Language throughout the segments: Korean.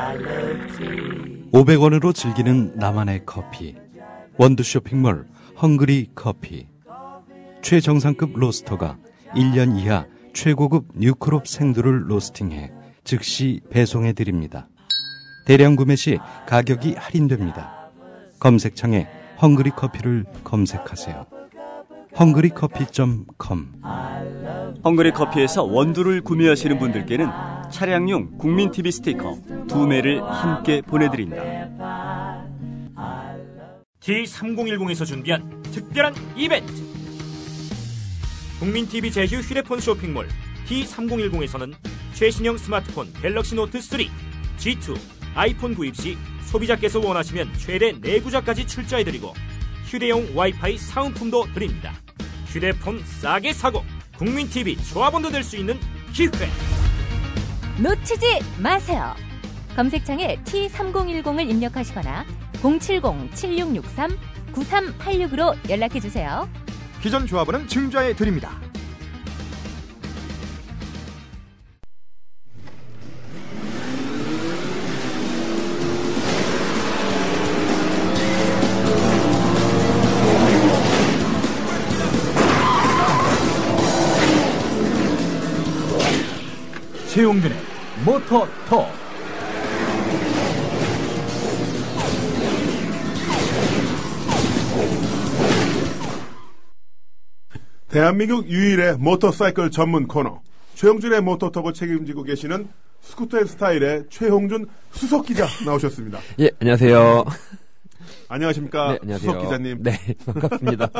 500원으로 즐기는 나만의 커피. 원두 쇼핑몰 헝그리 커피. 최정상급 로스터가 1년 이하 최고급 뉴크롭 생두를 로스팅해 즉시 배송해드립니다. 대량 구매 시 가격이 할인됩니다. 검색창에 헝그리 커피를 검색하세요. 헝그리커피.com. 헝그리 커피에서 원두를 구매하시는 분들께는 차량용 국민TV 스티커 2매를 함께 보내드립니다. T3010에서 준비한 특별한 이벤트. 국민TV 제휴 휴대폰 쇼핑몰 T3010에서는 최신형 스마트폰 갤럭시 노트 3, G2, 아이폰 구입 시 소비자께서 원하시면 최대 4구자까지 출자해드리고 휴대용 와이파이 사은품도 드립니다. 휴대폰 싸게 사고 국민TV 조합원도 될 수 있는 기회. 놓치지 마세요. 검색창에 T3010을 입력하시거나 070-7663-9386으로 연락해주세요. 기존 조합원은 증자해 드립니다. 최용준의 모터톡. 대한민국 유일의 모터사이클 전문 코너 최용준의 모터톡을 책임지고 계시는 스쿠터 스타일의 최홍준 수석 기자 나오셨습니다. 예, 안녕하세요. 안녕하십니까? 네, 안녕하세요. 수석 기자님. 네, 반갑습니다.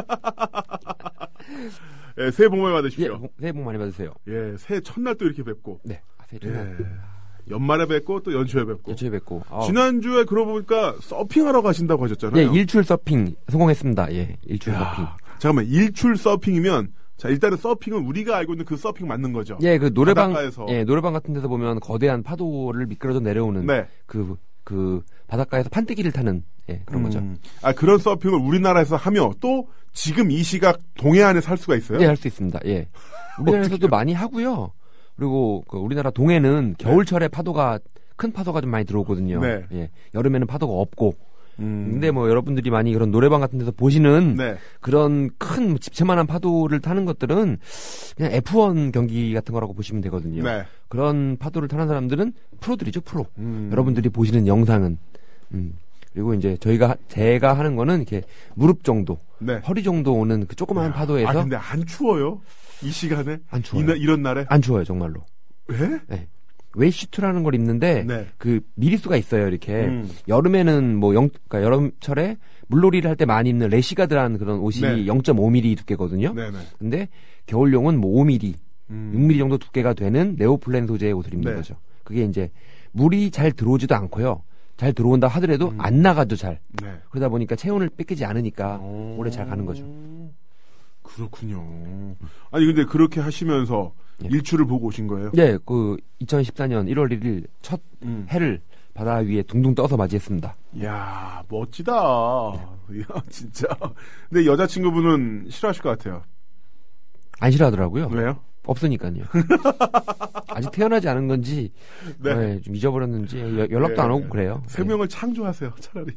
예, 새해 복 많이 받으십시오. 예, 새해 복 많이 받으세요. 예, 새해 첫날 또 이렇게 뵙고. 네, 새해 첫날. 예, 연말에 뵙고 또 연초에 뵙고. 연초에 뵙고. 지난주에 그러고 보니까 서핑하러 가신다고 하셨잖아요. 예, 일출 서핑 성공했습니다. 예, 일출 서핑. 잠깐만, 일출 서핑이면 자, 일단은 서핑은 우리가 알고 있는 그 서핑 맞는 거죠. 예, 그 노래방, 바닷가에서. 예, 노래방 같은 데서 보면 거대한 파도를 미끄러져 내려오는 네. 그 바닷가에서 판때기를 타는 예, 그런 거죠. 아, 그런 서핑을 우리나라에서 하며 또 지금 이 시각 동해안에 살 수가 있어요? 예, 할 수 있습니다. 예. 우리나라에서도 많이 하고요. 그리고 그 우리나라 동해는 겨울철에 파도가 큰 파도가 좀 많이 들어오거든요. 네. 예. 여름에는 파도가 없고. 근데 뭐 여러분들이 많이 그런 노래방 같은 데서 보시는 네. 그런 큰 집채만한 파도를 타는 것들은 그냥 F1 경기 같은 거라고 보시면 되거든요. 네. 그런 파도를 타는 사람들은 프로들이죠, 프로. 여러분들이 보시는 영상은. 그리고 이제 제가 하는 거는 이렇게 무릎 정도, 네. 허리 정도 오는 그 조그마한 파도에서. 아, 근데 안 추워요? 이 시간에? 안 추워요. 이런 날에? 안 추워요, 정말로. 왜? 네. 웨이슈트라는 걸 입는데 네. 그 미리수가 있어요. 이렇게 여름에는 뭐 그러니까 여름철에 물놀이를 할 때 많이 입는 래시가드라는 그런 옷이 네. 0.5mm 두께거든요. 네네. 근데 겨울용은 뭐 5mm, 6mm 정도 두께가 되는 네오플랜 소재의 옷을 입는 네. 거죠. 그게 이제 물이 잘 들어오지도 않고요. 잘 들어온다 하더라도 안 나가도 잘. 네. 그러다 보니까 체온을 뺏기지 않으니까 오래 잘 가는 거죠. 그렇군요. 아니 근데 그렇게 하시면서 예. 일출을 보고 오신 거예요? 네, 그 2014년 1월 1일 첫 해를 바다 위에 둥둥 떠서 맞이했습니다. 이야, 멋지다. 이야, 진짜. 근데 여자친구분은 싫어하실 것 같아요. 안 싫어하더라고요. 왜요? 없으니까요. 아직 태어나지 않은 건지 네. 네, 좀 잊어버렸는지 연락도 네. 안 오고 그래요. 생명을 창조하세요, 차라리.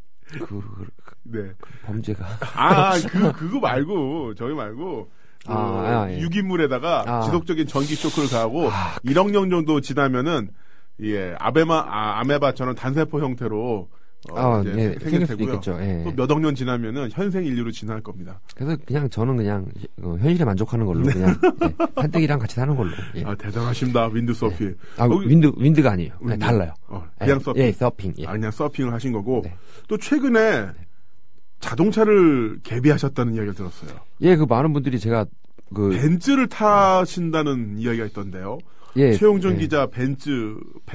네. 범죄가. 그거 말고, 저기 말고. 예. 유기물에다가 지속적인 전기 쇼크를 가하고 1억 년 정도 지나면은 예 아메바처럼 단세포 형태로 네, 생길 수도 있겠죠. 예. 또 몇 억 년 지나면은 현생 인류로 진화할 겁니다. 그래서 그냥 저는 그냥 현실에 만족하는 걸로 그냥 예, 판때기랑 같이 사는 걸로. 예. 아 대단하십니다, 윈드 서핑. 윈드가 아니에요. 네, 달라요. 그냥 서핑. 예, 서핑. 예. 그냥 서핑을 하신 거고 네. 또 최근에 자동차를 개비하셨다는 이야기를 들었어요. 예, 그 많은 분들이 제가 벤츠를 타신다는 이야기가 있던데요. 예, 최용준 예. 기자 벤츠?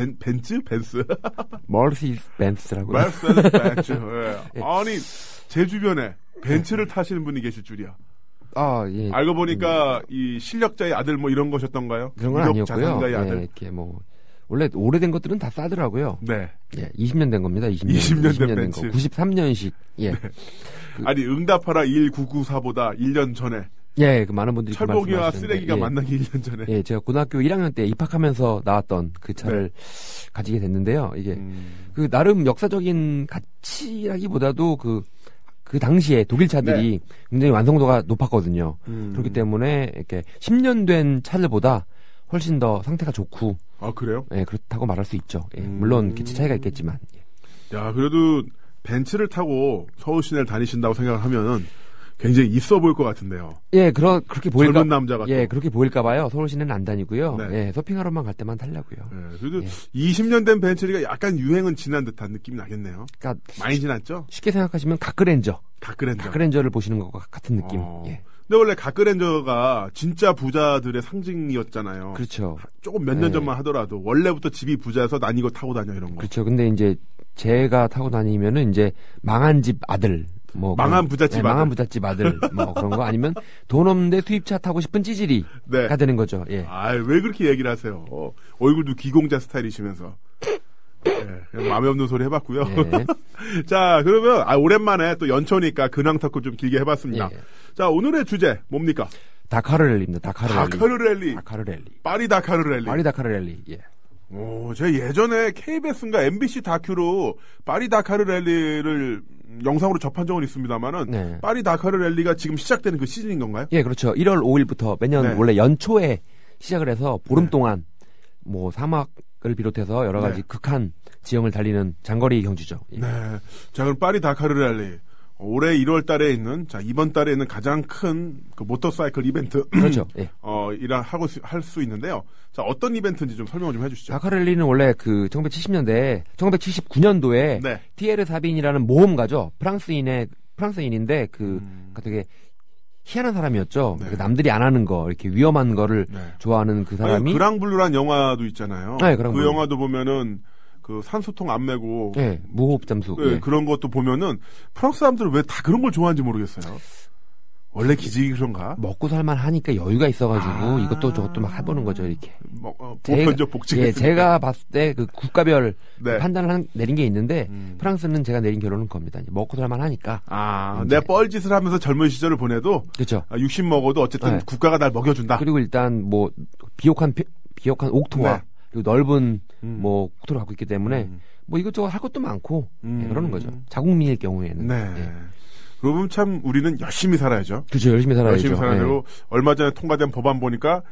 머르시디스 벤츠라고요. 머르시디스 벤츠. 예. 예. 아니 제 주변에 벤츠를 타시는 분이 계실 줄이야. 예. 알고 보니까 이 실력자의 아들 뭐 이런 거셨던가요? 그런 건 아니었고요. 자산가의 아들. 예, 이렇게 뭐 원래 오래된 것들은 다 싸더라고요. 네. 예, 20년 된 겁니다. 20년 된 벤츠. 93년식. 예. 네. 아니 응답하라 1994보다 1년 전에 예, 그 많은 분들이 철복이와 그 말씀하시는데, 쓰레기가 예. 만나기 1년 전에. 예, 제가 고등학교 1학년 때 입학하면서 나왔던 그 차를 가지게 됐는데요. 이게 그 나름 역사적인 가치라기보다도 그 당시에 독일 차들이 굉장히 완성도가 높았거든요. 그렇기 때문에 이렇게 10년 된 차들보다 훨씬 더 상태가 좋고. 아, 그래요? 예, 그렇다고 말할 수 있죠. 예, 물론 기체 차이가 있겠지만. 예. 야, 그래도 벤츠를 타고 서울 시내를 다니신다고 생각을 하면은 굉장히 있어 보일 것 같은데요. 예, 그렇게 보일까. 젊은 남자가. 예, 그렇게 보일까봐요. 서울 시내는 안 다니고요. 네. 예, 서핑하러만 갈 때만 타려고요. 예, 그래도 20년 된 벤츠가 약간 유행은 지난 듯한 느낌이 나겠네요. 그러니까 많이 지났죠? 쉽게 생각하시면 가크렌저. 가크렌저. 가크렌저를 보시는 것과 같은 느낌. 예. 근데 원래 가크렌저가 진짜 부자들의 상징이었잖아요. 그렇죠. 조금 몇 년 전만 하더라도 원래부터 집이 부자여서 난 이거 타고 다녀 이런 거. 그렇죠. 근데 이제 제가 타고 다니면은 이제 망한 집 아들. 뭐 망한 부잣집 아들. 망한 부잣집 아들. 뭐 그런 거 아니면 돈 없는데 수입차 타고 싶은 찌질이가 되는 거죠. 예. 아, 왜 그렇게 얘기를 하세요? 얼굴도 귀공자 스타일이시면서. 예, 그냥 마음에 없는 소리 해봤고요. 예. 자, 그러면 오랜만에 또 연초니까 근황 토크 좀 길게 해봤습니다. 예. 자, 오늘의 주제 뭡니까? 다카르 랠리입니다. 다카르 랠리. 다카르 랠리. 파리 다카르 랠리. 파리 다카르 랠리. 예. 제가 예전에 KBS인가 MBC 다큐로 파리 다카르 랠리를 영상으로 접한 적은 있습니다만은 파리 다카르 랠리가 지금 시작되는 그 시즌인 건가요? 예, 그렇죠. 1월 5일부터 매년 원래 연초에 시작을 해서 보름 동안 뭐 사막을 비롯해서 여러 가지 극한 지형을 달리는 장거리 경주죠. 예. 네. 자, 그럼 파리 다카르 랠리. 올해 1월 달에 있는, 이번 달에 있는 가장 큰 그 모터사이클 이벤트. 그렇죠. 예. 할 수 있는데요. 자, 어떤 이벤트인지 좀 설명 좀 해주시죠. 다카르 랠리는 원래 그 1979년도에 티에르 사빈이라는 모험가죠. 프랑스인인데 그러니까 되게 희한한 사람이었죠. 남들이 안 하는 거, 이렇게 위험한 거를 좋아하는 그 사람이. 그랑블루란 영화도 있잖아요. 네, 그 영화도 보면은 그 산소통 안 메고. 네, 무호흡 잠수. 네, 그런 것도 보면은 프랑스 사람들은 왜 다 그런 걸 좋아하는지 모르겠어요. 원래 기질이 그런가? 먹고 살만 하니까 여유가 있어가지고 이것도 저것도 막 해보는 거죠, 이렇게. 복지가 예, 제가 봤을 때 그 국가별 판단을 내린 게 있는데 프랑스는 제가 내린 결론은 겁니다. 먹고 살만 하니까. 내 뻘짓을 하면서 젊은 시절을 보내도. 그렇죠. 60 먹어도 어쨌든 국가가 날 먹여준다. 그리고 일단 뭐 비옥한 옥토와 그리고 넓은 뭐 국토를 갖고 있기 때문에 뭐 이것저것 할 것도 많고 그러는 거죠. 자국민일 경우에는. 네. 그러면 참 우리는 열심히 살아야죠. 그렇죠. 열심히 살아야죠. 열심히 살아야 되고 얼마 전에 통과된 법안 보니까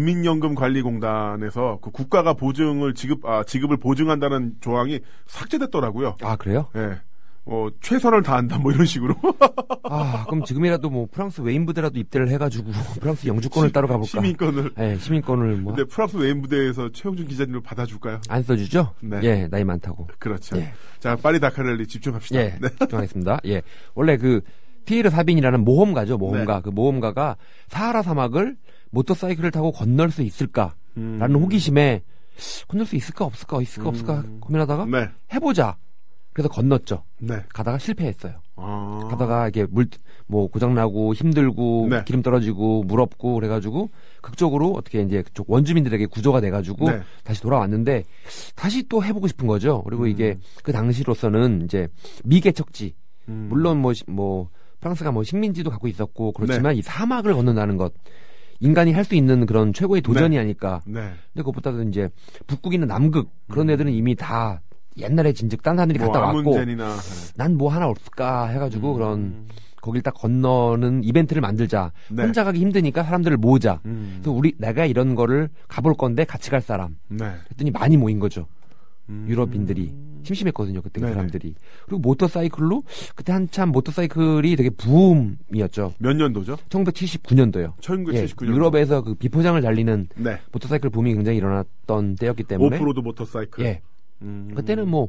국민연금관리공단에서 그 국가가 지급을 보증한다는 조항이 삭제됐더라고요. 아, 그래요? 네. 최선을 다한다 뭐 이런 식으로. 그럼 지금이라도 뭐 프랑스 외인부대라도 입대를 해가지고 프랑스 영주권을 따로 가볼까? 시민권을. 네, 시민권을 뭐. 근데 프랑스 외인부대에서 최영준 기자님을 받아줄까요? 안 써주죠? 네. 예, 나이 많다고. 그렇죠. 예. 자, 파리 다카르 랠리 집중합시다. 예, 집중하겠습니다. 예. 원래 그 티에르 사빈이라는 모험가죠, 모험가. 그 모험가가 사하라 사막을 모터사이클을 타고 건널 수 있을까라는 호기심에 건널 수 있을까 없을까 고민하다가 해보자. 그래서 건넜죠. 가다가 실패했어요. 가다가 이게 뭐 고장나고 힘들고 기름 떨어지고 물 없고 그래가지고 극적으로 어떻게 이제 그쪽 원주민들에게 구조가 돼가지고 다시 돌아왔는데 다시 또 해보고 싶은 거죠. 그리고 이게 그 당시로서는 이제 미개척지. 물론 뭐 프랑스가 뭐 식민지도 갖고 있었고 그렇지만 이 사막을 건넌다는 것. 인간이 할 수 있는 그런 최고의 도전이 아닐까. 근데 그것보다도 이제 북극이나 남극 그런 애들은 이미 다 옛날에 진즉 딴 사람들이 갔다 왔고 난 뭐 하나 없을까 해가지고 그런 거길 딱 건너는 이벤트를 만들자. 혼자 가기 힘드니까 사람들을 모으자. 그래서 내가 이런 거를 가볼 건데 같이 갈 사람. 그랬더니 많이 모인 거죠. 유럽인들이 심심했거든요. 그때 그 사람들이. 그리고 모터사이클로 그때 한참 모터사이클이 되게 붐이었죠. 몇 년도죠? 1979년도요. 1979년도. 유럽에서 그 비포장을 달리는 모터사이클 붐이 굉장히 일어났던 때였기 때문에 오프로드 모터사이클. 예. 그때는 뭐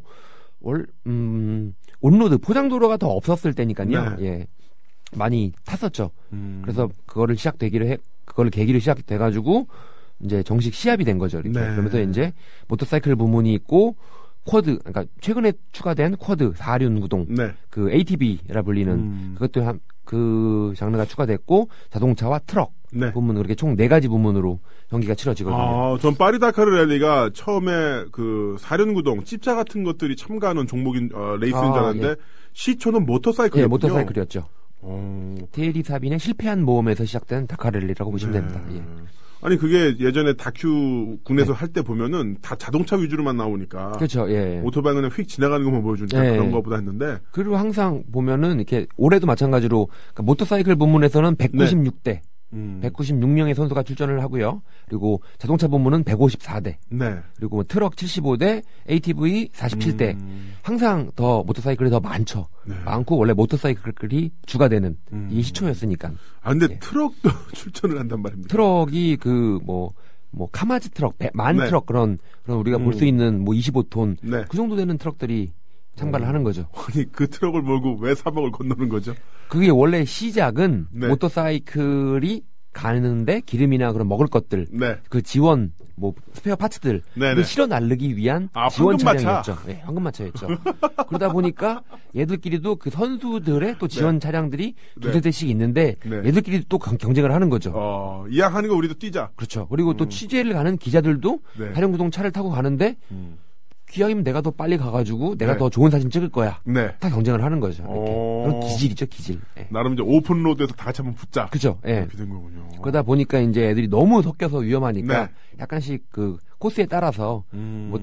온로드 포장도로가 더 없었을 때니까요. 예. 많이 탔었죠. 그래서 그거를 계기로 시작돼가지고 이제 정식 시합이 된 거죠. 이렇게. 그러면서 이제 모터사이클 부문이 있고 쿼드, 그러니까 최근에 추가된 쿼드 4륜 구동, 그 ATV라 불리는 그것도 그 장르가 추가됐고 자동차와 트럭 부문 그렇게 총 4가지 부문으로 경기가 치러지거든요. 전 파리 다카르 랠리가 처음에 그 4륜 구동, 찝자 같은 것들이 참가하는 종목인 레이스인 줄 알았는데 시초는 모터사이클이었군요. 예, 모터사이클이었죠. 테리 사빈의 실패한 모험에서 시작된 다카랠리라고 보시면 됩니다. 예. 아니 그게 예전에 다큐 군에서 할 때 보면은 다 자동차 위주로만 나오니까 그렇죠. 예. 오토바이 그냥 휙 지나가는 것만 보여주니까 그런 거보다 했는데 그리고 항상 보면은 이렇게 올해도 마찬가지로 그러니까 모터사이클 부문에서는 196대 196명의 선수가 출전을 하고요. 그리고 자동차 부문은 154대. 네. 그리고 뭐 트럭 75대, ATV 47대. 항상 더 모터사이클이 더 많죠. 네. 많고 원래 모터사이클이 주가 되는 이 시초였으니까. 아 근데 트럭도 출전을 한단 말입니다. 트럭이 그 뭐 카마즈 트럭, 만 네. 트럭 그런 우리가 볼 수 있는 뭐 25톤 네. 그 정도 되는 트럭들이 참가를 하는 거죠. 아니 그 트럭을 몰고 왜 사막을 건너는 거죠? 그게 원래 시작은 네. 모터사이클이 가는데 기름이나 그런 먹을 것들, 네. 그 지원, 뭐 스페어 파츠들 네네. 그 실어 나르기 위한 지원 황금마차. 차량이었죠. 네, 황금마차였죠. 그러다 보니까 얘들끼리도 그 선수들의 또 지원 차량들이 두세 대씩 있는데 네. 얘들끼리 또 경쟁을 하는 거죠. 이왕하는 거 우리도 뛰자. 그렇죠. 그리고 또 취재를 가는 기자들도 네. 사령구동 차를 타고 가는데 기왕이면 내가 더 빨리 가가지고 내가 네. 더 좋은 사진 찍을 거야. 네. 다 경쟁을 하는 거죠. 이렇게. 그런 기질이죠, 기질. 예. 나름 이제 오픈로드에서 다 같이 한번 붙자. 그죠. 예. 이렇게 된 거군요. 그러다 보니까 이제 애들이 너무 섞여서 위험하니까 네. 약간씩 그 코스에 따라서 뭐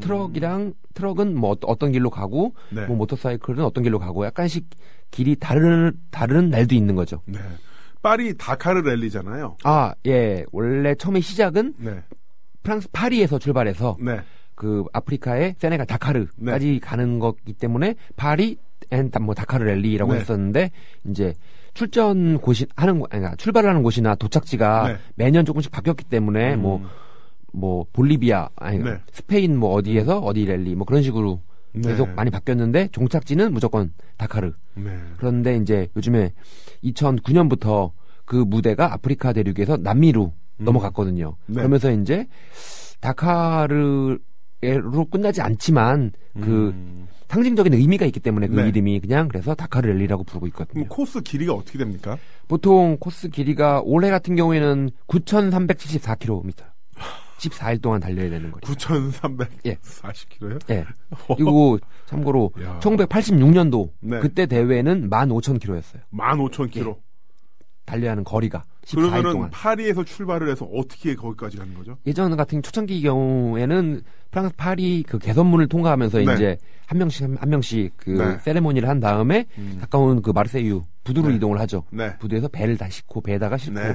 트럭은 뭐 어떤 길로 가고 네. 뭐 모터사이클은 어떤 길로 가고 약간씩 길이 다른 날도 있는 거죠. 네. 파리 다카르 랠리잖아요. 아, 예. 원래 처음에 시작은 네. 프랑스 파리에서 출발해서 네. 그 아프리카의 세네갈 다카르까지 가는 거기 때문에 파리 앤 뭐 다카르 랠리라고 네. 했었는데 이제 출전 곳이 출발을 하는 곳이나 도착지가 네. 매년 조금씩 바뀌었기 때문에 뭐 볼리비아 네. 스페인 뭐 어디에서 어디 랠리 뭐 그런 식으로 계속 네. 많이 바뀌었는데 종착지는 무조건 다카르. 네. 그런데 이제 요즘에 2009년부터 그 무대가 아프리카 대륙에서 남미로 넘어갔거든요. 네. 그러면서 이제 다카르로 끝나지 않지만 그 상징적인 의미가 있기 때문에 그 네. 이름이 그냥 그래서 다카르 랠리라고 부르고 있거든요. 그럼 코스 길이가 어떻게 됩니까? 보통 코스 길이가 올해 같은 경우에는 9,374km. 14일 동안 달려야 되는 거죠. 9,340km요? 예. 그리고 참고로 야. 1986년도 네. 그때 대회는 15,000km였어요. 15,000km. 달려야 하는 거리가 14일 그러면은 동안. 파리에서 출발을 해서 어떻게 거기까지 가는 거죠? 예전 같은 초창기 경우에는 프랑스 파리 그 개선문을 통과하면서 네. 이제 한 명씩 그 네. 세레모니를 한 다음에 가까운 그 마르세유 부두로 네. 이동을 하죠. 네. 부두에서 배를 다 싣고 배에다가 싣고 네.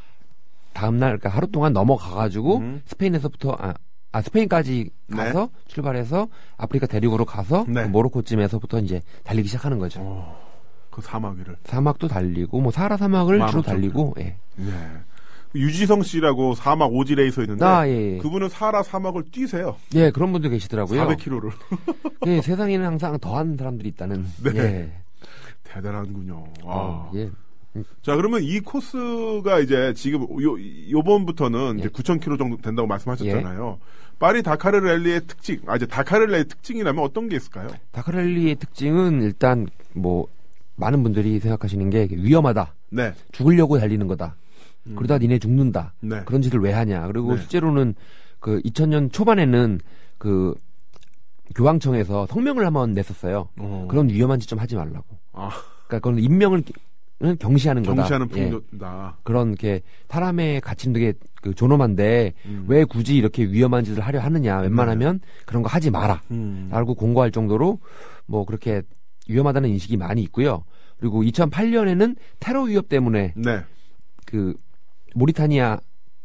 다음날 그러니까 하루 동안 넘어가가지고 스페인에서부터 스페인까지 가서 출발해서 아프리카 대륙으로 가서 네. 그 모로코쯤에서부터 이제 달리기 시작하는 거죠. 그 사막 위를. 사막도 달리고 뭐 사하라 사막을 주로 15,000km. 달리고 예. 네. 유지성 씨라고 사막 오지 레이서 있는데 예. 그분은 사하라 사막을 뛰세요. 예, 그런 분들 계시더라고요. 400km를. 예, 세상에는 항상 더한 사람들이 있다는. 네. 예. 대단한군요. 예. 자, 그러면 이 코스가 이제 지금 요번부터는 이제 예. 9,000km 정도 된다고 말씀하셨잖아요. 파리 다카르 랠리의 특징, 이제 다카르 랠리의 특징이라면 어떤 게 있을까요? 다카르 랠리의 특징은 일단 뭐 많은 분들이 생각하시는 게 위험하다. 네. 죽으려고 달리는 거다. 그러다 니네 죽는다. 네. 그런 짓을 왜 하냐. 그리고 네. 실제로는 그 2000년 초반에는 그 교황청에서 성명을 한번 냈었어요. 그런 위험한 짓 좀 하지 말라고. 그러니까 그건 인명을 경시하는 거다. 경시하는 예. 풍요다. 그런 게 사람의 가치는 되게 그 존엄한데 왜 굳이 이렇게 위험한 짓을 하려 하느냐. 웬만하면 그런 거 하지 마라. 라고 공고할 정도로 뭐 그렇게 위험하다는 인식이 많이 있고요. 그리고 2008년에는 테러 위협 때문에 네. 그 모리타니아라는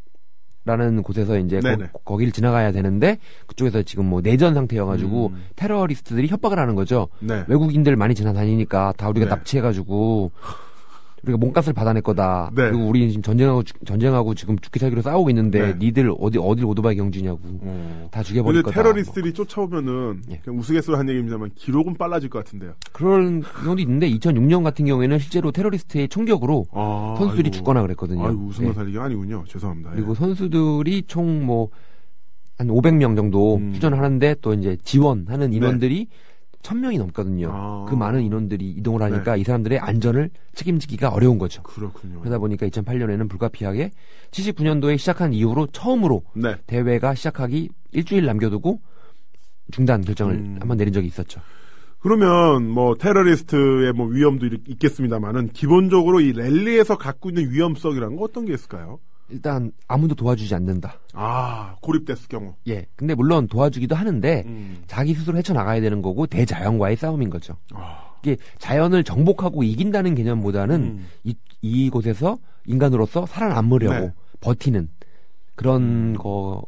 곳에서 이제 네네. 거기를 지나가야 되는데 그쪽에서 지금 뭐 내전 상태여가지고 테러리스트들이 협박을 하는 거죠. 네. 외국인들 많이 지나다니니까 다 우리가 네. 납치해가지고 우리가 몸값을 받아낼 거다. 네. 그리고 우리 지금 전쟁하고 지금 죽기 살기로 싸우고 있는데 네. 니들 어딜 오토바이 경주냐고 다 죽여버릴 근데 거다. 테러리스트들이 쫓아오면은 예. 그냥 우스갯소리 한 얘기입니다만 기록은 빨라질 것 같은데요. 그런 경우도 있는데 2006년 같은 경우에는 실제로 테러리스트의 총격으로 선수들이 아이고. 죽거나 그랬거든요. 아이고 웃음을 예. 살리기 아니군요. 죄송합니다. 그리고 선수들이 총 뭐 한 500명 정도 출전하는데 또 이제 지원하는 인원들이 1000명이 넘거든요. 그 많은 인원들이 이동을 하니까 이 사람들의 안전을 책임지기가 어려운 거죠. 그렇군요. 그러다 보니까 2008년에는 불가피하게 79년도에 시작한 이후로 처음으로 네. 대회가 시작하기 일주일 남겨두고 중단 결정을 한번 내린 적이 있었죠. 그러면 뭐 테러리스트의 뭐 위험도 있겠습니다만은 기본적으로 이 랠리에서 갖고 있는 위험성이라는 거 어떤 게 있을까요? 일단 아무도 도와주지 않는다. 고립됐을 경우. 예. 근데 물론 도와주기도 하는데 자기 스스로 헤쳐나가야 되는 거고 대자연과의 싸움인 거죠. 이게 자연을 정복하고 이긴다는 개념보다는 이곳에서 인간으로서 살아남으려고 네. 버티는 그런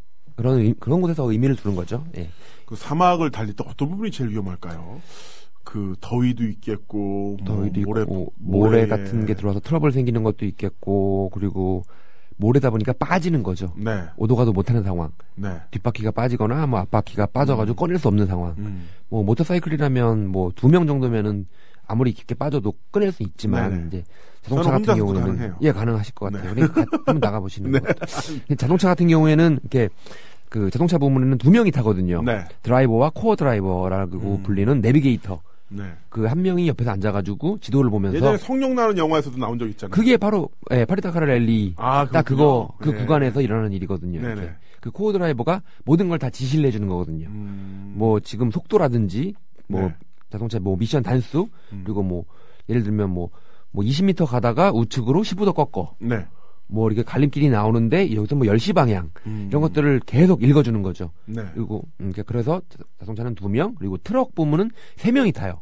그런 곳에서 의미를 두는 거죠. 예. 그 사막을 달릴 때 어떤 부분이 제일 위험할까요? 그 더위도 있겠고, 더위도 있고, 모래 같은 게 들어와서 트러블 생기는 것도 있겠고, 그리고 모래다 보니까 빠지는 거죠. 네. 오도 가도 못하는 상황. 네. 뒷바퀴가 빠지거나 뭐 앞바퀴가 빠져가지고 꺼낼 수 없는 상황. 뭐 모터사이클이라면 뭐 2명 정도면은 아무리 깊게 빠져도 꺼낼 수 있지만 네네. 이제 자동차 같은 경우에는 가능해요. 예 가능하실 것 같아요. 네. 그러니까 한번 나가 보시는 네. 거. 자동차 같은 경우에는 이렇게 그 자동차 부문에는 2명이 타거든요. 네. 드라이버와 코어 드라이버라고 불리는 내비게이터. 네. 그 한 명이 옆에서 앉아가지고 지도를 보면서 예전에 성룡 나는 영화에서도 나온 적 있잖아요. 그게 바로 파리다카르 랠리 딱 그거 그 네. 구간에서 일어나는 일이거든요. 네네. 그 코어 드라이버가 모든 걸 다 지시를 해주는 거거든요. 뭐 지금 속도라든지 뭐 네. 자동차 뭐 미션 단수 그리고 뭐 예를 들면 뭐 20m 가다가 우측으로 15도 꺾어. 네. 뭐 이렇게 갈림길이 나오는데 여기서 뭐 10시 방향 이런 것들을 계속 읽어주는 거죠. 네. 그리고 그래서 자동차는 2명 그리고 트럭 부문은 3명이 타요.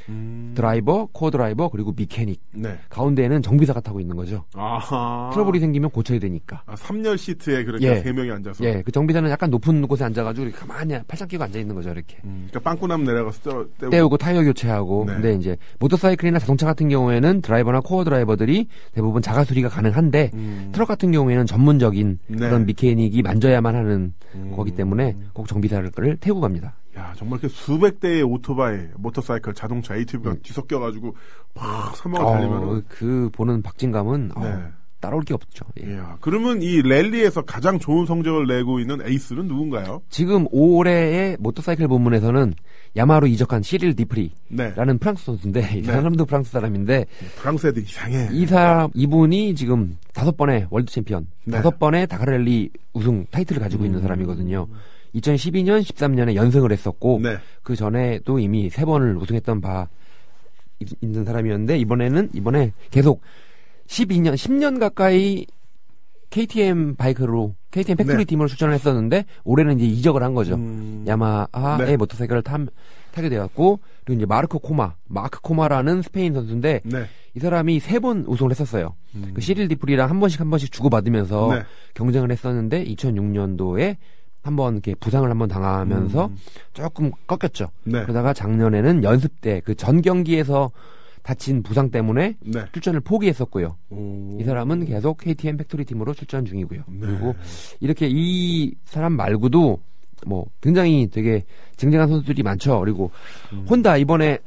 드라이버, 코어 드라이버 그리고 미케닉. 네. 가운데에는 정비사가 타고 있는 거죠. 아하. 트러블이 생기면 고쳐야 되니까. 3열 시트에 그렇게 예. 3명이 앉아서. 예, 그 정비사는 약간 높은 곳에 앉아가지고 이렇게 가만히 팔짱 끼고 앉아 있는 거죠, 이렇게. 그러니까 빵꾸나면 내려가서 떼우고 타이어 교체하고. 네. 근데 이제 모터사이클이나 자동차 같은 경우에는 드라이버나 코어 드라이버들이 대부분 자가 수리가 가능한데 트럭 같은 경우에는 전문적인 네. 그런 미케닉이 만져야만 하는 거기 때문에 꼭 정비사를 태우고 갑니다. 야, 정말 그 수백 대의 오토바이, 모터사이클, 자동차, ATV가 뒤섞여가지고 막 사막을 달리면은. 그 보는 박진감은 네. 따라올 게 없죠. 예. 이야, 그러면 이 랠리에서 가장 좋은 성적을 내고 있는 에이스는 누군가요? 지금 올해의 모터사이클 부문에서는 야마하로 이적한 시릴 디프리라는 네. 프랑스 선수인데 이 사람도 프랑스 사람인데 프랑스 애들 이상해. 이분이 지금 5번의 월드 챔피언, 네. 5번의 다카랠리 우승 타이틀을 가지고 있는 사람이거든요. 2012년, 13년에 연승을 했었고 네. 그 전에도 이미 3번을 우승했던 바 있는 사람이었는데 이번에 계속 10년 가까이 KTM 바이크로 KTM 팩토리 네. 팀으로 출전을 했었는데 올해는 이제 이적을 한 거죠. 야마하의 네. 모터사이클을 타게 되었고 그리고 이제 마크 코마라는 스페인 선수인데 네. 이 사람이 3번 우승을 했었어요. 그 시릴 디프리랑 한 번씩 주고받으면서 네. 경쟁을 했었는데 2006년도에 한번 이렇게 부상을 한번 당하면서 조금 꺾였죠. 네. 그러다가 작년에는 연습 때 그 전 경기에서 다친 부상 때문에 네. 출전을 포기했었고요. 오. 이 사람은 계속 KTM 팩토리 팀으로 출전 중이고요. 네. 그리고 이렇게 이 사람 말고도 뭐 굉장히 되게 쟁쟁한 선수들이 많죠. 그리고 혼다 이번에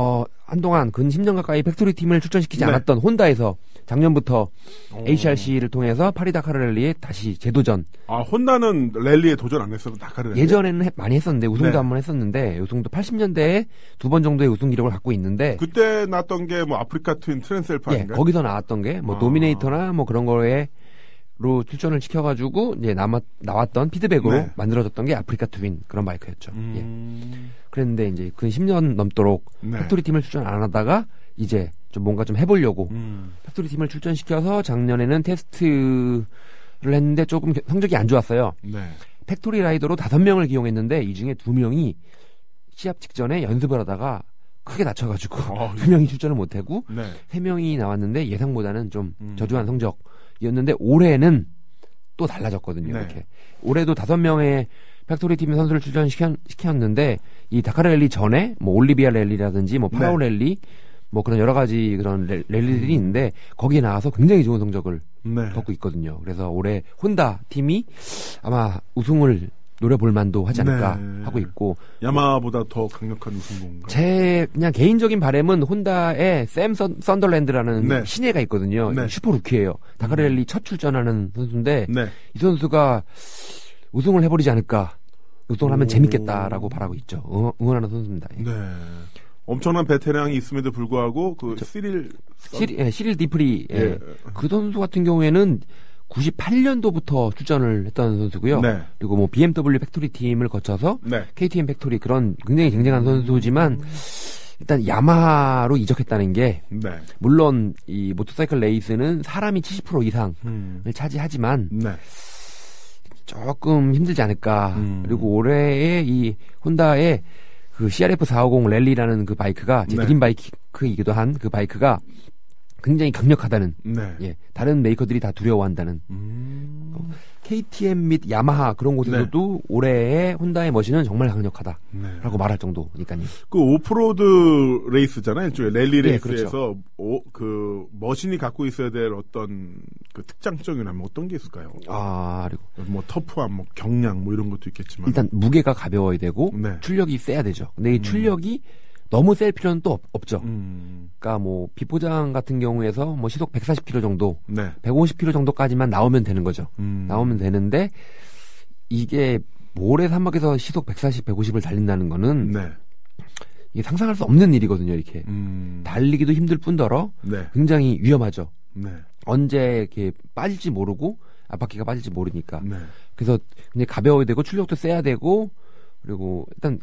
한동안 근 10년 가까이 팩토리 팀을 출전시키지 네. 않았던 혼다에서 작년부터 HRC를 통해서 파리다카르 랠리에 다시 재도전. 혼다는 랠리에 도전 안 했어도 다카르 랠리. 예전에는 많이 했었는데 우승도 네. 한 번 했었는데 우승도 80년대에 2번 정도의 우승 기록을 갖고 있는데 그때 났던 게 뭐 아프리카 트윈 트랜스엘파인가? 예, 거기서 나왔던 게 뭐 노미네이터나 뭐 그런 거에 로 출전을 시켜가지고 이제 나왔던 피드백으로 네. 만들어졌던 게 아프리카 트윈 그런 바이크였죠. 예. 그랬는데 이제 근 10년 넘도록 네. 팩토리 팀을 출전 안 하다가 이제 좀 뭔가 좀 해보려고 팩토리 팀을 출전시켜서 작년에는 테스트를 했는데 조금 성적이 안 좋았어요. 네. 팩토리 라이더로 5명을 기용했는데 이 중에 2명이 시합 직전에 연습을 하다가 크게 다쳐가지고 2명이 출전을 못하고 네. 3명이 나왔는데 예상보다는 좀 저조한 성적이었는데 올해는 또 달라졌거든요. 네. 이렇게 올해도 5명의 팩토리 팀 선수를 출전시켰는데 이 다카르 랠리 전에 뭐 올리비아 랠리라든지 뭐 파라오 랠리 뭐 그런 여러 가지 그런 랠리들이 있는데 거기에 나와서 굉장히 좋은 성적을 네. 거두고 있거든요. 그래서 올해 혼다 팀이 아마 우승을 노려볼 만도 하지 않을까 네. 하고 있고 야마보다 더 강력한 우승공인가? 제 그냥 개인적인 바람은 혼다의 샘 썬더랜드라는 네. 신예가 있거든요. 네. 슈퍼 루키예요. 다카르 랠리 첫 출전하는 선수인데 네. 이 선수가 우승을 해버리지 않을까. 우승을 하면 재밌겠다라고 바라고 있죠. 응원하는 선수입니다. 예. 네. 엄청난 베테랑이 있음에도 불구하고 그 시릴 시릴 디프리 예. 그 선수 같은 경우에는 98년도부터 출전을 했던 선수고요. 네. 그리고 뭐 BMW 팩토리 팀을 거쳐서 네. KTM 팩토리 그런 굉장히 쟁쟁한 선수지만 일단 야마하로 이적했다는 게 네. 물론 이 모터사이클 레이스는 사람이 70% 이상을 차지하지만 네. 조금 힘들지 않을까. 그리고 올해의 이 혼다의 그 CRF 450 랠리라는 그 바이크가 제 네. 드림 바이크이기도 한 그 바이크가 굉장히 강력하다는. 네. 예, 다른 메이커들이 다 두려워한다는. KTM 및 야마하 그런 곳에서도 올해의 혼다의 머신은 정말 강력하다라고 네. 말할 정도니까요. 그 오프로드 레이스잖아요. 일종의 랠리 네, 레이스에서 그 머신이 갖고 있어야 될 어떤 그 특장점이라면 어떤 게 있을까요? 그리고 뭐 터프함, 뭐 경량, 뭐 이런 것도 있겠지만 일단 무게가 가벼워야 되고 네. 출력이 세야 되죠. 근데 이 출력이 너무 셀 필요는 또 없죠. 그러니까 뭐 비포장 같은 경우에서 뭐 시속 140km 정도, 네. 150km 정도까지만 나오면 되는 거죠. 나오면 되는데 이게 모래 사막에서 시속 140, 150을 달린다는 거는 네. 이게 상상할 수 없는 일이거든요. 이렇게 달리기도 힘들 뿐더러 네. 굉장히 위험하죠. 네. 언제 이렇게 빠질지 모르고 앞바퀴가 빠질지 모르니까. 네. 그래서 굉장히 가벼워야 되고 출력도 세야 되고 그리고 일단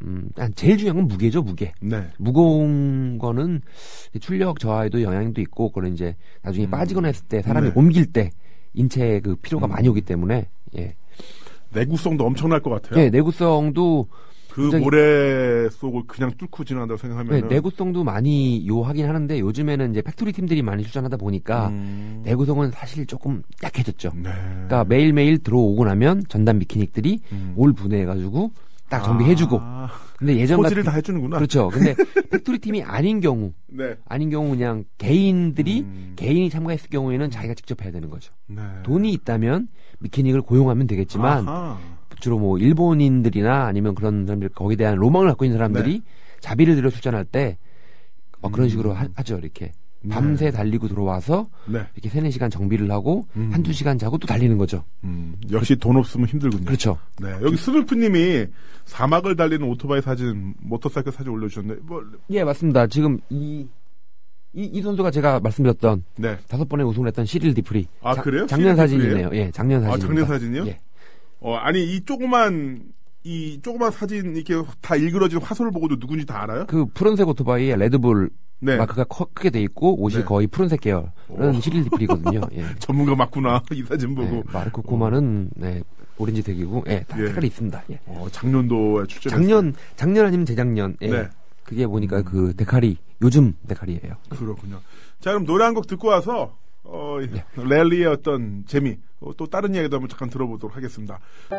제일 중요한 건 무게죠, 무게. 네. 무거운 거는 출력 저하에도 영향도 있고, 그런 이제 나중에 빠지거나 했을 때 사람이 네. 옮길 때 인체에 그 피로가 많이 오기 때문에, 예. 내구성도 엄청날 것 같아요. 예, 내구성도 그 굉장히- 모래 속을 그냥 뚫고 지나간다고 생각하면 네, 내구성도 많이 요하긴 하는데 요즘에는 이제 팩토리 팀들이 많이 출전하다 보니까 내구성은 사실 조금 약해졌죠. 네. 그러니까 매일매일 들어오고 나면 전담 미키닉들이 올 분해해가지고 딱 정비해주고. 근데 예전 소지를 같은 다 해주는구나. 그렇죠. 근데 팩토리 팀이 아닌 경우 네. 그냥 개인들이 개인이 참가했을 경우에는 자기가 직접 해야 되는 거죠. 네. 돈이 있다면 미키닉을 고용하면 되겠지만 아하. 주로 뭐 일본인들이나 아니면 그런 사람들 거기에 대한 로망을 갖고 있는 사람들이 자비를 들여 출전할 때 그런 식으로 하죠. 이렇게 밤새 달리고 들어와서 네. 이렇게 3-4시간 정비를 하고 한두 시간 자고 또 달리는 거죠. 역시 돈 없으면 힘들군요. 그렇죠. 네. 여기 스누프님이 사막을 달리는 오토바이 사진, 모터사이클 사진 올려주셨는데, 뭐, 예, 맞습니다. 지금 이 선수가 제가 말씀드렸던 네. 5번에 우승을 했던 시릴 디프리. 아, 그래요? 작년 시릴 디프리예요? 사진이네요. 예, 작년 사진. 작년 사진이요? 예. 아니, 이 조그만 사진, 이렇게 다 일그러진 화소를 보고도 누군지 다 알아요? 그 푸른색 오토바이에 레드불 네. 마크가 크게 돼 있고 옷이 네. 거의 푸른색 계열은 시릴 디프리거든요. 예. 전문가 맞구나. 이 사진 보고. 네, 마르코 코마는 네, 오렌지색이고, 예, 다 예. 색깔이 있습니다. 예. 작년도에 출전했어요. 작년 아니면 재작년. 예. 네. 그게 보니까 그 데카리 요즘 데카리예요. 그렇군요. 자, 그럼 노래 한 곡 듣고 와서 랠리의 어떤 재미, 또 다른 이야기도 한번 잠깐 들어보도록 하겠습니다.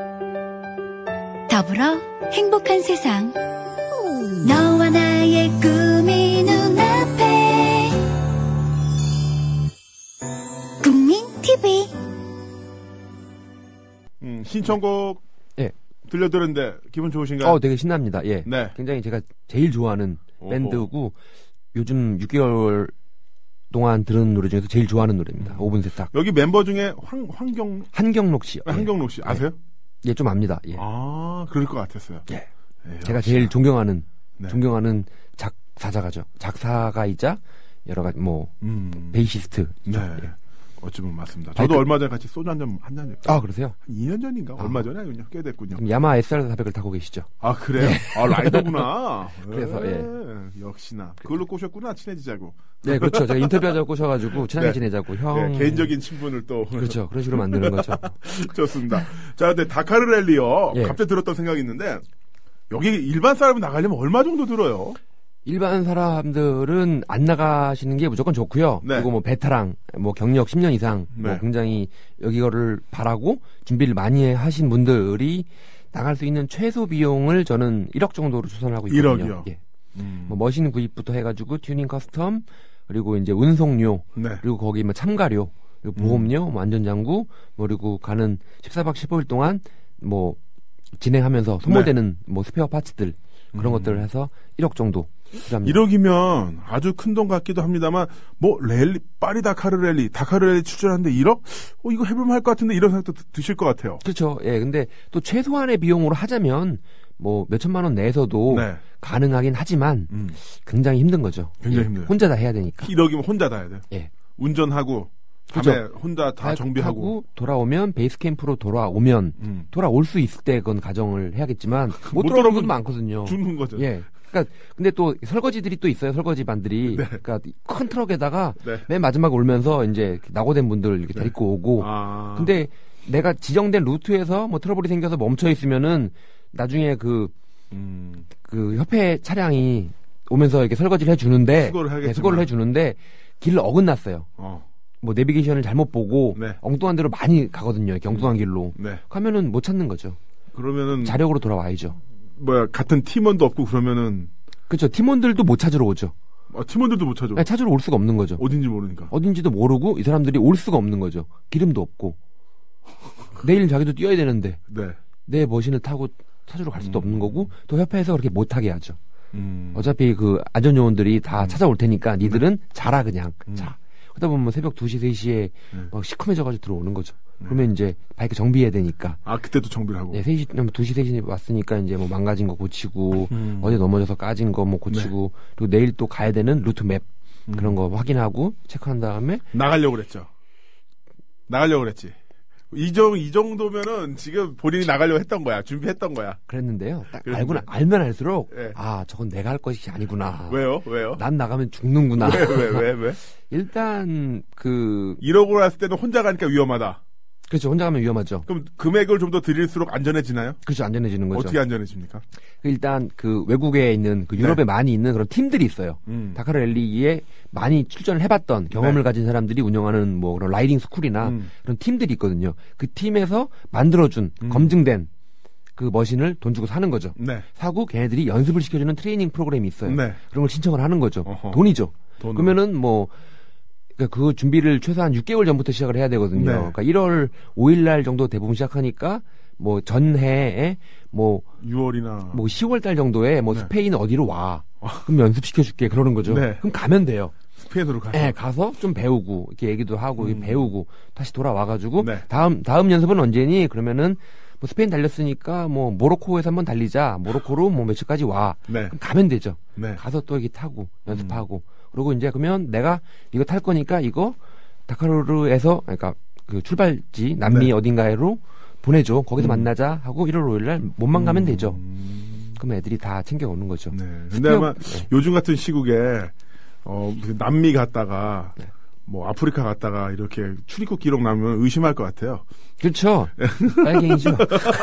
더불어 행복한 세상. 너와 나의 꿈이 눈앞에. 국민 TV. 신청곡 예. 들려드렸는데 기분 좋으신가요? 되게 신납니다. 예. 네. 굉장히 제가 제일 좋아하는 오호. 밴드고 요즘 6개월 동안 들은 노래 중에서 제일 좋아하는 노래입니다. 5분 세탁. 여기 멤버 중에 한경록 씨. 한경록 씨 아세요? 예, 좀 압니다. 예. 그럴 것 같았어요. 예. 예, 제가 역시. 제일 존경하는 네. 작사가죠. 작사가이자 여러 가지 베이시스트. 네. 예. 어찌보면 맞습니다. 저도 얼마 전에 같이 소주 한잔 그러세요? 한 2년 전인가? 얼마 전에 아니군요. 꽤 됐군요. 지금 야마 SR400을 타고 계시죠? 아, 그래요? 라이더구나. 그래서, 역시나. 그걸로 꼬셨구나, 친해지자고. 네, 그렇죠. 제가 인터뷰하자고 꼬셔가지고 친하게 네. 지내자고 형. 네, 개인적인 친분을 또. 그렇죠. 그런 식으로 만드는 거죠. 좋습니다. 자, 근데 다카르 랠리요. 예. 갑자기 들었던 생각이 있는데, 여기 일반 사람이 나가려면 얼마 정도 들어요? 일반 사람들은 안 나가시는 게 무조건 좋고요. 네. 그리고 뭐 베테랑, 뭐 경력 10년 이상, 네. 뭐 굉장히 여기거를 바라고 준비를 많이 하신 분들이 나갈 수 있는 최소 비용을 저는 1억 정도로 추산하고 있거든요. 1억이요? 예. 뭐 머신 구입부터 해가지고 튜닝 커스텀, 그리고 이제 운송료, 네. 그리고 거기 뭐 참가료, 그리고 보험료, 뭐 안전장구, 뭐 그리고 가는 14박 15일 동안 뭐 진행하면서 소모되는 뭐 스페어 파츠들 그런 것들을 해서 1억 정도 필요합니다. 1억이면 아주 큰 돈 같기도 합니다만, 뭐, 파리 다카르 랠리 출전하는데 1억? 이거 해볼만 할 것 같은데 이런 생각도 드실 것 같아요. 그렇죠. 예, 근데 또 최소한의 비용으로 하자면 뭐 몇천만 원 내에서도 네. 가능하긴 하지만 굉장히 힘든 거죠. 굉장히 예, 힘들어요. 혼자 다 해야 되니까. 1억이면 혼자 다 해야 돼요. 예. 운전하고, 밤에 혼자 다 정비하고 돌아오면 베이스 캠프로 돌아오면 돌아올 수 있을 때 그건 가정을 해야겠지만 못 돌아오는 것도 많거든요. 죽는 거죠. 예. 그러니까 근데 또 설거지들이 또 있어요. 설거지반들이. 네. 그러니까 큰 트럭에다가 네. 맨 마지막에 올면서 이제 낙오된 분들 이렇게 데리고 오고. 근데 내가 지정된 루트에서 뭐 트러블이 생겨서 멈춰 있으면은 나중에 그 협회 차량이 오면서 이렇게 설거지를 해주는데 수고를 해주는데 길을 어긋났어요. 뭐 내비게이션을 잘못 보고 네. 엉뚱한 데로 많이 가거든요. 이렇게 엉뚱한 길로. 네. 가면은 못 찾는 거죠. 그러면은 자력으로 돌아와야죠. 뭐야 같은 팀원도 없고 그러면은 그렇죠. 팀원들도 못 찾으러 오죠. 팀원들도 못 찾아. 아니, 찾으러 올 수가 없는 거죠. 어딘지 모르니까. 어딘지도 모르고 이 사람들이 올 수가 없는 거죠. 기름도 없고 내일 자기도 뛰어야 되는데 네. 내 머신을 타고 찾으러 갈 수도 없는 거고 또 협회에서 그렇게 못하게 하죠. 어차피 그 안전요원들이 다 찾아올 테니까 니들은 자라 그냥 자. 그러다 보면 새벽 2시, 3시에 막 시커매져가지고 들어오는 거죠. 그러면 이제 바이크 정비해야 되니까. 그때도 정비를 하고. 네, 2시, 3시 왔으니까 이제 뭐 망가진 거 고치고, 어제 넘어져서 까진 거 뭐 고치고, 네. 그리고 내일 또 가야 되는 루트 맵, 그런 거 확인하고, 체크한 다음에. 나가려고 그랬죠. 나가려고 그랬지. 이 정도면은 지금 본인이 나가려고 했던 거야. 준비했던 거야. 그랬는데요. 딱 알면 알수록, 네. 저건 내가 할 것이 아니구나. 왜요? 난 나가면 죽는구나. 왜? 일단, 이러고 났을 때는 혼자 가니까 위험하다. 그렇죠. 혼자 가면 위험하죠. 그럼 금액을 좀 더 드릴수록 안전해지나요? 그렇죠. 안전해지는 거죠. 어떻게 안전해집니까? 일단 외국에 있는 유럽에 네. 많이 있는 그런 팀들이 있어요. 다카르 랠리에 많이 출전을 해봤던 경험을 네. 가진 사람들이 운영하는 뭐 그런 라이딩 스쿨이나 그런 팀들이 있거든요. 그 팀에서 만들어준 검증된 그 머신을 돈 주고 사는 거죠. 네. 사고 걔네들이 연습을 시켜주는 트레이닝 프로그램이 있어요. 네. 그런 걸 신청을 하는 거죠. 어허. 돈이죠. 그러면은 그 준비를 최소한 6개월 전부터 시작을 해야 되거든요. 네. 그러니까 1월 5일 날 정도 대부분 시작하니까 뭐 전해에 6월이나 10월 달 정도에 네. 스페인 어디로 와. 그럼 연습시켜 줄게. 그러는 거죠. 네. 그럼 가면 돼요. 스페인으로 가서. 네, 가서 좀 배우고 이렇게 얘기도 하고 배우고 다시 돌아와 가지고 네. 다음 연습은 언제니? 그러면은 뭐 스페인 달렸으니까 뭐 모로코에서 한번 달리자. 모로코로 뭐 며칠까지 와. 네. 그럼 가면 되죠. 네. 가서 또 이렇게 타고 연습하고 그리고 이제 그러면 내가 이거 탈 거니까 이거 다카르에서 그러니까 그 출발지 남미 네. 어딘가로 보내줘. 거기서 만나자 하고 1월 5일 날 몸만 가면 되죠. 그럼 애들이 다 챙겨오는 거죠. 네. 근데 아마 요즘 같은 시국에 남미 갔다가 네. 뭐 아프리카 갔다가 이렇게 출입국 기록 나면 의심할 것 같아요. 그렇죠. 빨갱이죠.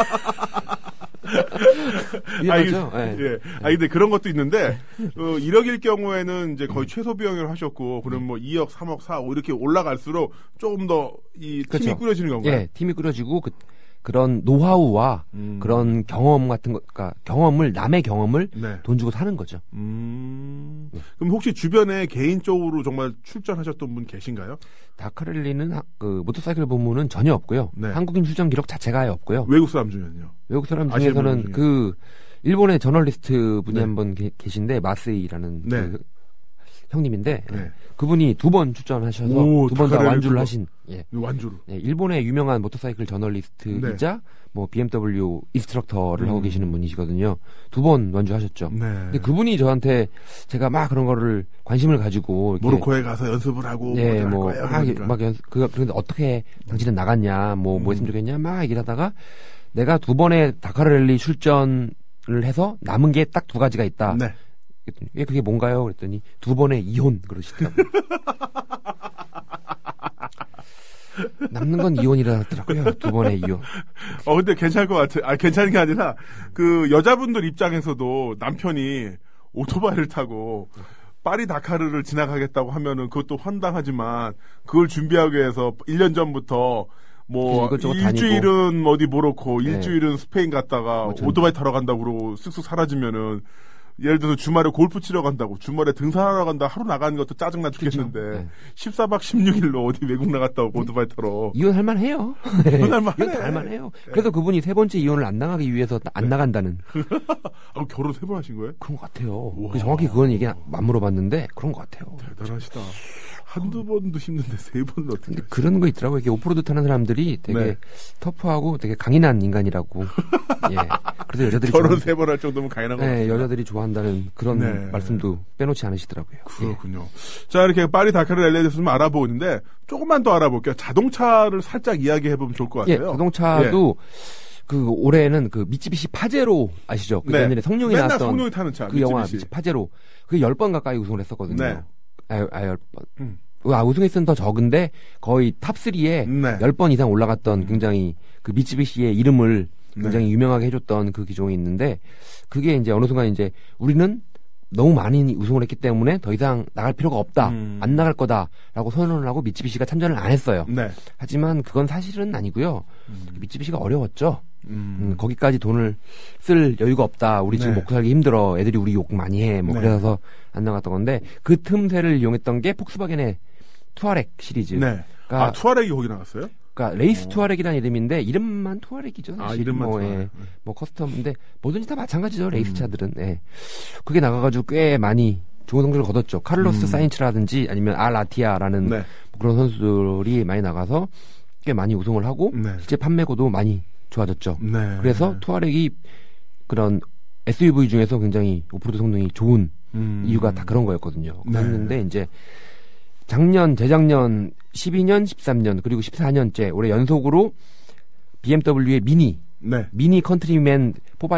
위험하죠. 예. 근데 그런 것도 있는데 1억일 경우에는 이제 거의 최소 비용을 하셨고 그럼 뭐 2억, 3억, 4억 이렇게 올라갈수록 조금 더 이 팀이 그렇죠. 꾸려지는 건가요? 예, 팀이 꾸려지고 그런 노하우와 그런 경험 같은 거, 그러니까 남의 경험을 네. 돈 주고 사는 거죠. 그럼 혹시 주변에 개인적으로 정말 출전하셨던 분 계신가요? 다카르랠리는 그 모터사이클 본부는 전혀 없고요. 네. 한국인 출전 기록 자체가 아예 없고요. 외국 사람 중에는요? 외국 사람 아시는 중에서는 분 그 일본의 저널리스트 분이 네. 한 분 계신데 마스이라는 네. 그 형님인데 네. 그분이 2번 출전하셔서 오, 2번 다 다카르랠리 완주를 2번. 하신 완주로. 일본의 유명한 모터사이클 저널리스트이자 뭐 BMW 인스트럭터를 하고 계시는 분이시거든요. 2번 완주하셨죠. 네. 근데 그분이 저한테 제가 막 그런 거를 관심을 가지고 이렇게 모로코에 가서 연습을 하고 그런데 어떻게 당신은 나갔냐 뭐 했으면 좋겠냐 막 얘기를 하다가 내가 2번의 다카르랠리 출전을 해서 남은 게 딱 2가지가 있다. 네. 왜 그게 뭔가요? 그랬더니 2번의 이혼 그러시더라고요. 남는 건 이혼이라더라고요. 2번의 이혼. 근데 괜찮을 것 같아. 괜찮은 게 아니라 그 여자분들 입장에서도 남편이 오토바이를 타고 파리 다카르를 지나가겠다고 하면은 그것도 황당하지만 그걸 준비하기 위해서 1년 전부터 뭐 일주일은 어디 모로코, 일주일은 스페인 갔다가 오토바이 타러 간다고 그러고 쓱쓱 사라지면은 예를 들어서 주말에 골프 치러 간다고 주말에 등산하러 간다 하루 나가는 것도 짜증나 죽겠는데 네. 14박 16일로 어디 외국 나갔다 오고 오토바이 타러 이혼할 만해요. 이혼할 만해요. 그래서 그분이 3번째 이혼을 안 나가기 위해서 안 나간다는. 결혼 3번 하신 거예요? 그런 것 같아요. 정확히 그건 얘기 안 물어봤는데 그런 것 같아요. 대단하시다. 한두 번도 힘든데 3번을 어떻게 하시죠? 그런 거 있더라고요. 이렇게 오프로드 타는 사람들이 되게 터프하고 되게 강인한 인간이라고. 예. 그래서 여자들이 결혼 3번 할 정도면 강인한 거 네, 여자들이 좋아한다고 한다는 그런 네. 말씀도 빼놓지 않으시더라고요. 그렇군요. 자, 이렇게 파리 다카르 랠리에 대해서 좀 알아보고 있는데 조금만 더 알아볼게요. 자동차를 살짝 이야기해보면 좋을 것 같아요. 자동차도 그 올해는 그 미쯔비시 파제로 아시죠? 그 옛날에 성룡이 맨날 나왔던 성룡이 타는 차, 그 영화 파제로 그게 10번 가까이 우승을 했었거든요. 네. 10번. 우승했으면 더 적은데 거의 탑3에 10번 이상 올라갔던 굉장히 그 미쯔비시의 이름을 굉장히 유명하게 해줬던 그 기종이 있는데 그게 이제 어느 순간 이제 우리는 너무 많이 우승을 했기 때문에 더 이상 나갈 필요가 없다. 안 나갈 거다라고 선언을 하고 미쯔비시가 참전을 안 했어요. 하지만 그건 사실은 아니고요. 미쯔비시가 어려웠죠. 거기까지 돈을 쓸 여유가 없다. 우리 지금 먹고 살기 힘들어. 애들이 우리 욕 많이 해. 뭐 그래서 안 나갔던 건데 그 틈새를 이용했던 게 폭스바겐의 투아렉 시리즈. 그러니까 투아렉이 거기 나갔어요? 그러니까 레이스 투아렉이라는 이름인데 이름만 투아렉이죠. 사실. 이름만 뭐, 투아렉. 뭐 커스텀인데 뭐든지 다 마찬가지죠. 레이스 차들은. 그게 나가가지고 꽤 많이 좋은 성적을 거뒀죠. 카를로스 사인츠라든지 아니면 알라티아라는 뭐 그런 선수들이 많이 나가서 꽤 많이 우승을 하고 실제 판매고도 많이 좋아졌죠. 그래서 투아렉이 그런 SUV 중에서 굉장히 오프로드 성능이 좋은 이유가 다 그런 거였거든요. 그랬는데 이제 작년, 재작년, 12년, 13년 그리고 14년째 올해 연속으로 BMW의 미니 컨트리맨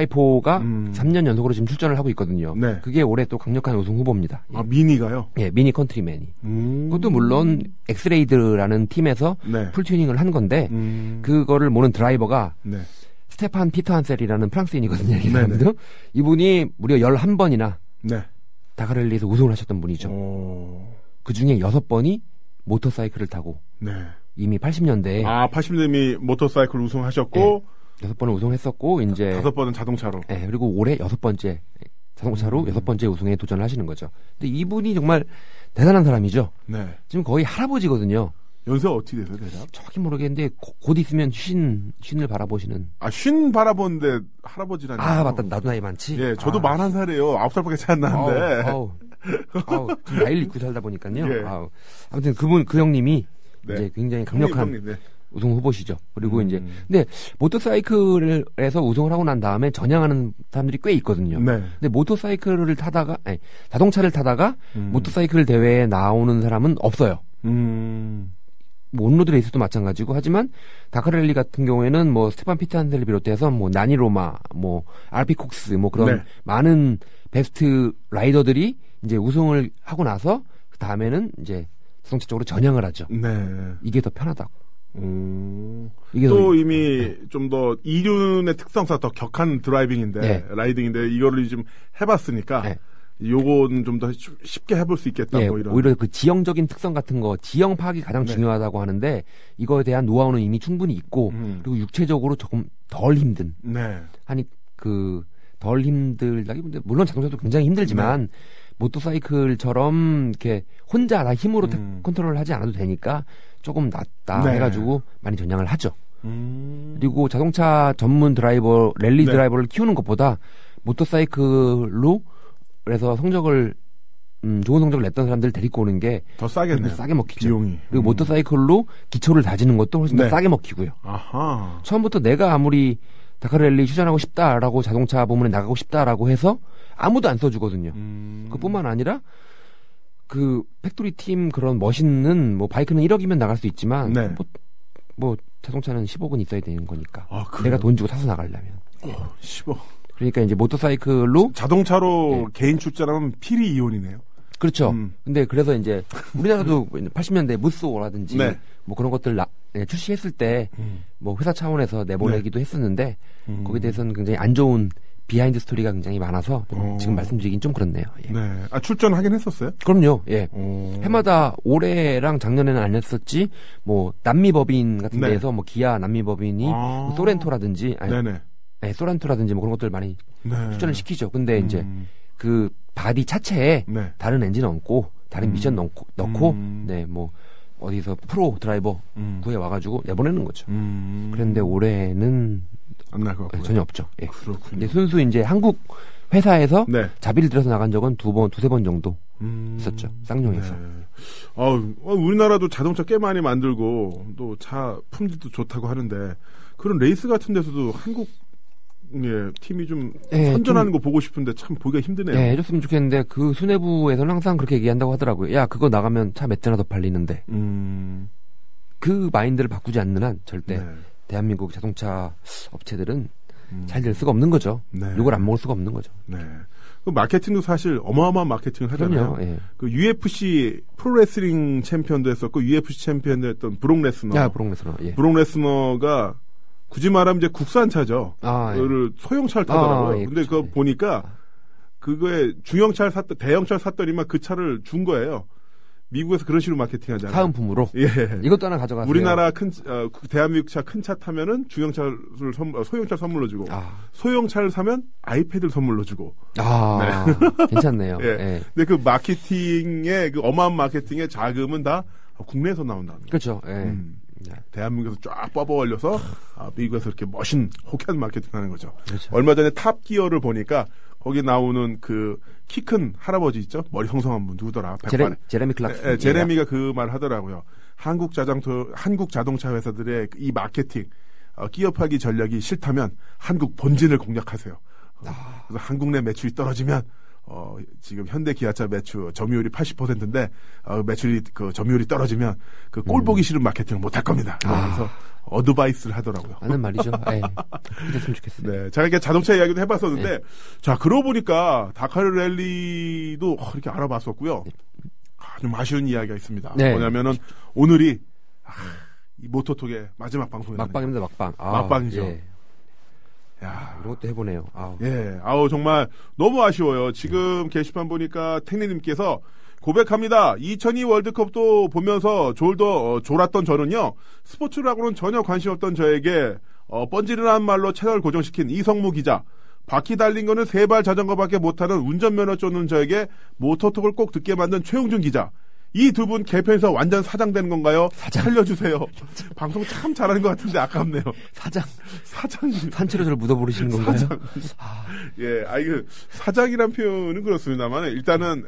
4x4가 3년 연속으로 지금 출전을 하고 있거든요. 그게 올해 또 강력한 우승 후보입니다. 미니가요? 미니 컨트리맨이. 그것도 물론 엑스레이드라는 팀에서 풀튜닝을 한 건데 그거를 모는 드라이버가 스테판 피터 한셀이라는 프랑스인이거든요. 이분이 무려 11번이나 다카르랠리에서 우승을 하셨던 분이죠. 그 중에 6번이 모터사이클을 타고 이미 80년대에 80년대 모터사이클 우승하셨고 6번을 우승했었고 이제 5번은 자동차로. 그리고 올해 6번째 자동차로 6번째 우승에 도전을 하시는 거죠. 근데 이분이 정말 대단한 사람이죠. 지금 거의 할아버지거든요. 연세가 어떻게 되세요, 대략? 정확히 모르겠는데 곧 있으면 쉰을 바라보시는. 쉰 바라보는데 할아버지라니. 맞다. 나도 나이 많지? 예, 저도 41살이에요. 9살밖에 차이 안 나는데. 지금 나이를 잊고 살다 보니까요. 아무튼 그 형님이 이제 굉장히 강력한 우승 후보시죠. 그리고 이제 근데 모터사이클에서 우승을 하고 난 다음에 전향하는 사람들이 꽤 있거든요. 근데 모터사이클을 타다가 자동차를 타다가 모터사이클 대회에 나오는 사람은 없어요. 뭐 온로드 레이스도 마찬가지고 하지만 다카르랠리 같은 경우에는 뭐 스테판 피트한셀을 비롯해서 뭐 나니 로마, 뭐 알피 콕스 뭐 그런 많은 베스트 라이더들이 이제 우승을 하고 나서 그 다음에는 이제 자동차 쪽으로 전향을 하죠. 이게 더 편하다고. 이게 또 이미 좀 더 이륜의 특성상 더 격한 드라이빙인데 라이딩인데 이거를 좀 해봤으니까 요거는 좀 더 쉽게 해볼 수 있겠다. 뭐 이런. 오히려 그 지형적인 특성 같은 거 지형 파악이 가장 중요하다고 하는데 이거에 대한 노하우는 이미 충분히 있고 그리고 육체적으로 조금 덜 힘든 하니 그 덜 힘들다기보다 물론 자동차도 굉장히 힘들지만 모터사이클처럼 이렇게 혼자 다 힘으로 컨트롤을 하지 않아도 되니까 조금 낫다 해가지고 많이 전향을 하죠. 그리고 자동차 전문 드라이버, 랠리 드라이버를 키우는 것보다 모터사이클로 그래서 성적을 좋은 성적을 냈던 사람들을 데리고 오는 게 더 싸겠네요. 싸게 먹히죠. 비용이. 그리고 모터사이클로 기초를 다지는 것도 훨씬 더 싸게 먹히고요. 처음부터 내가 아무리 다카르랠리 출전하고 싶다라고 자동차 부문에 나가고 싶다라고 해서 아무도 안 써주거든요. 그뿐만 아니라 그 팩토리 팀 그런 멋있는 뭐 바이크는 1억이면 나갈 수 있지만 뭐 자동차는 10억은 있어야 되는 거니까. 내가 돈 주고 사서 나가려면. 10억. 그러니까 이제 모터사이클로 자동차로 개인 출전하면 필히 이혼이네요. 그렇죠. 근데 그래서 이제 우리나라도 80년대 무쏘라든지 뭐 그런 것들 출시했을 때 뭐 회사 차원에서 내보내기도 했었는데 거기에 대해서는 굉장히 안 좋은 비하인드 스토리가 굉장히 많아서 지금 말씀드리긴 좀 그렇네요. 출전하긴 했었어요? 그럼요. 해마다 올해랑 작년에는 안 했었지. 뭐 남미 법인 같은 데에서 뭐 기아 남미 법인이 뭐 소렌토라든지 소렌토라든지 뭐 그런 것들 많이 출전을 시키죠. 근데 이제 그 바디 차체에 다른 엔진 얹고 다른 미션 넣고 뭐 어디서 프로 드라이버 구해 와가지고 내보내는 거죠. 그런데 올해는 안 날 것 같고요. 전혀 없죠. 그렇군요. 근데 순수 이제 한국 회사에서 자비를 들여서 나간 적은 두세 번 정도 있었죠. 쌍용에서. 우리나라도 자동차 꽤 많이 만들고 또 차 품질도 좋다고 하는데 그런 레이스 같은 데서도 한국 팀이 좀 선전하는 거 보고 싶은데 참 보기가 힘드네요. 네, 해줬으면 좋겠는데 그 수뇌부에서는 항상 그렇게 얘기한다고 하더라고요. 야, 그거 나가면 차 몇 대나 더 팔리는데. 그 마인드를 바꾸지 않는 한 절대 대한민국 자동차 업체들은 잘 될 수가 없는 거죠. 이걸 안 먹을 수가 없는 거죠. 네. 그 마케팅도 사실 어마어마한 마케팅을 하잖아요. 그럼요. 예. 그 UFC 프로레슬링 챔피언도 했었고 UFC 챔피언도 했던 브록 레스너. 브록 레스너. 예. 브록 레스너가 굳이 말하면 이제 국산차죠. 그거를 소형차를 타더라고요. 예, 근데 그거 보니까 그거에 중형차를 대형차를 샀더니만 그 차를 준 거예요. 미국에서 그런 식으로 마케팅 하잖아요. 사은품으로? 예. 이것도 하나 가져가세요. 우리나라 대한민국 차 큰 차 타면은 소형차를 선물로 주고, 소형차를 사면 아이패드를 선물로 주고. 괜찮네요. 예. 예. 근데 그 마케팅의, 그 어마어마한 마케팅의 자금은 다 국내에서 나온다는 거예요. 그렇죠. 예. 대한민국에서 쫙 뽑아 올려서 미국에서 이렇게 호쾌한 마케팅 하는 거죠. 그렇죠. 얼마 전에 탑기어를 보니까 거기 나오는 그 키 큰 할아버지 있죠? 머리 성성한 분 누구더라? 제레미 클락슨. 예, 제레미가 그 말 하더라고요. 한국 자동차 회사들의 이 마케팅, 끼업하기 전략이 싫다면 한국 본진을 공략하세요. 그래서 한국 내 매출이 떨어지면 지금 현대 기아차 점유율이 80%인데 점유율이 떨어지면 그 꼴 보기 싫은 마케팅을 못 할 겁니다. 그래서 어드바이스를 하더라고요. 맞는 말이죠. 그랬으면 좋겠어요. 네, 제가 이렇게 자동차 이야기도 해봤었는데, 자, 그러고 보니까 다카르 랠리도 이렇게 알아봤었고요. 좀 아쉬운 이야기가 있습니다. 뭐냐면은 오늘이 이 모토톡의 마지막 방송입니다. 막방입니다, 막방. 막방이죠. 예. 야, 이런 것도 해보네요. 예, 정말 너무 아쉬워요. 지금 게시판 보니까 탱리님께서 고백합니다. 2002 월드컵도 보면서 졸았던 저는요, 스포츠라고는 전혀 관심 없던 저에게, 뻔질이라는 말로 채널 고정시킨 이성무 기자, 바퀴 달린 거는 3발 자전거밖에 못하는 운전면허 쫓는 저에게 모토톡을 꼭 듣게 만든 최용준 기자. 이 두 분 개편에서 완전 사장되는 건가요? 살려주세요. 방송 참 잘하는 것 같은데 아깝네요. 사장님. 산채로 저를 묻어버리시는 건가요? 예, 사장이란 표현은 그렇습니다만, 일단은,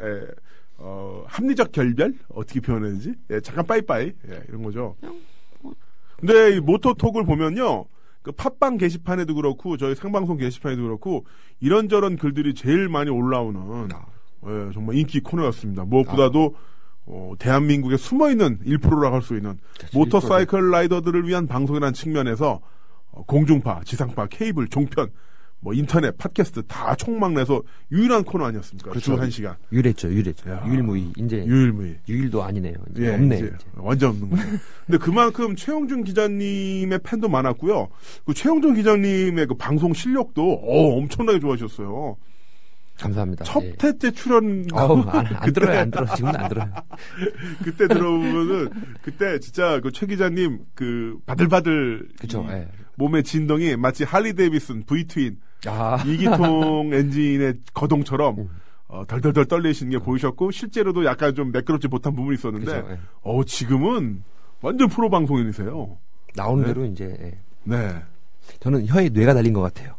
합리적 결별? 어떻게 표현해야지? 예, 잠깐 빠이빠이. 예, 이런 거죠. 근데 이 모토톡을 보면요, 그 팟빵 게시판에도 그렇고, 저희 생방송 게시판에도 그렇고, 이런저런 글들이 제일 많이 올라오는, 예, 정말 인기 코너였습니다. 무엇보다도, 대한민국에 숨어있는 1%라고 할 수 있는 모터사이클 라이더들을 위한 방송이라는 측면에서 공중파, 지상파, 케이블, 종편, 인터넷, 팟캐스트 다 총망내서 유일한 코너 아니었습니까? 그렇죠. 주 1시간. 유일했죠. 유일무이. 이제. 유일도 아니네요. 이제 없네. 이제. 완전 없는 거죠. 근데 그만큼 최용준 기자님의 팬도 많았고요. 그 최용준 기자님의 그 방송 실력도 엄청나게 좋아하셨어요. 감사합니다. 첫 회째 출연. 안 들어요. 지금은 안 들어요. 그때 들어보면은, 그때 진짜 그 최 기자님 그 바들바들. 그쵸, 예. 몸의 진동이 마치 할리 데이비슨 V-트윈. 2기통 엔진의 거동처럼, 덜덜덜 떨리시는 게 보이셨고, 실제로도 약간 좀 매끄럽지 못한 부분이 있었는데, 그쵸, 예. 지금은 완전 프로 방송인이세요. 나오는 대로 이제, 예. 네. 저는 혀에 뇌가 달린 것 같아요.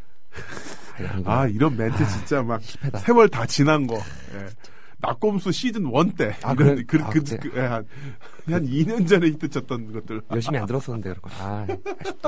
이런 멘트 진짜 막 세월 다 지난 거. 예. 낙곰수 시즌 1 때 한 2년 전에 히트쳤던 것들. 열심히 안 들었었는데 그렇고. 아쉽다.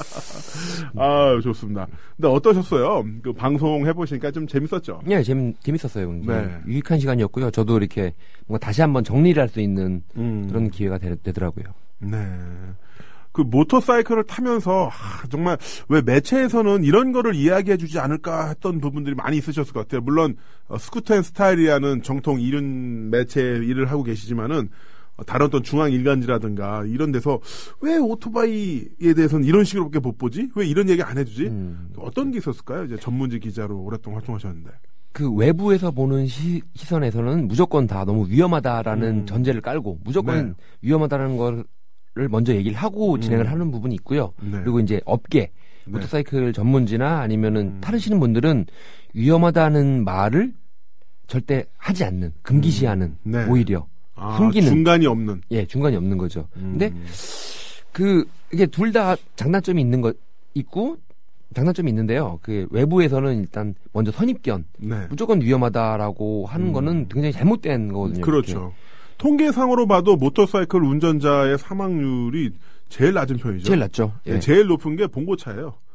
좋습니다. 근데 어떠셨어요? 그 방송 해보시니까 좀 재밌었죠? 네, 재밌었어요. 네. 유익한 시간이었고요. 저도 이렇게 뭔가 다시 한번 정리를 할 수 있는 그런 기회가 되더라고요. 네. 그 모터사이클을 타면서 정말 왜 매체에서는 이런 거를 이야기해주지 않을까 했던 부분들이 많이 있으셨을 것 같아요. 물론 스쿠터 앤 스타일이라는 정통 이른 매체 일을 하고 계시지만은 다른 어떤 중앙 일간지라든가 이런 데서 왜 오토바이에 대해서는 이런 식으로밖에 못 보지? 왜 이런 얘기 안 해주지? 어떤 게 있었을까요? 이제 전문지 기자로 오랫동안 활동하셨는데. 그 외부에서 보는 시선에서는 무조건 다 너무 위험하다라는 전제를 깔고 무조건 위험하다는 걸 먼저 얘기를 하고 진행을 하는 부분이 있고요. 네. 그리고 이제 업계, 모터사이클 전문지나 아니면은 타르시는 분들은 위험하다는 말을 절대 하지 않는, 금기시하는, 오히려. 숨기는. 중간이 없는. 예, 중간이 없는 거죠. 근데 이게 둘 다 장단점이 있고, 장단점이 있는데요. 그 외부에서는 일단 먼저 선입견, 무조건 위험하다라고 하는 거는 굉장히 잘못된 거거든요. 그렇죠. 이렇게. 통계상으로 봐도 모터사이클 운전자의 사망률이 제일 낮은 편이죠. 제일 낮죠. 예. 제일 높은 게 봉고차예요.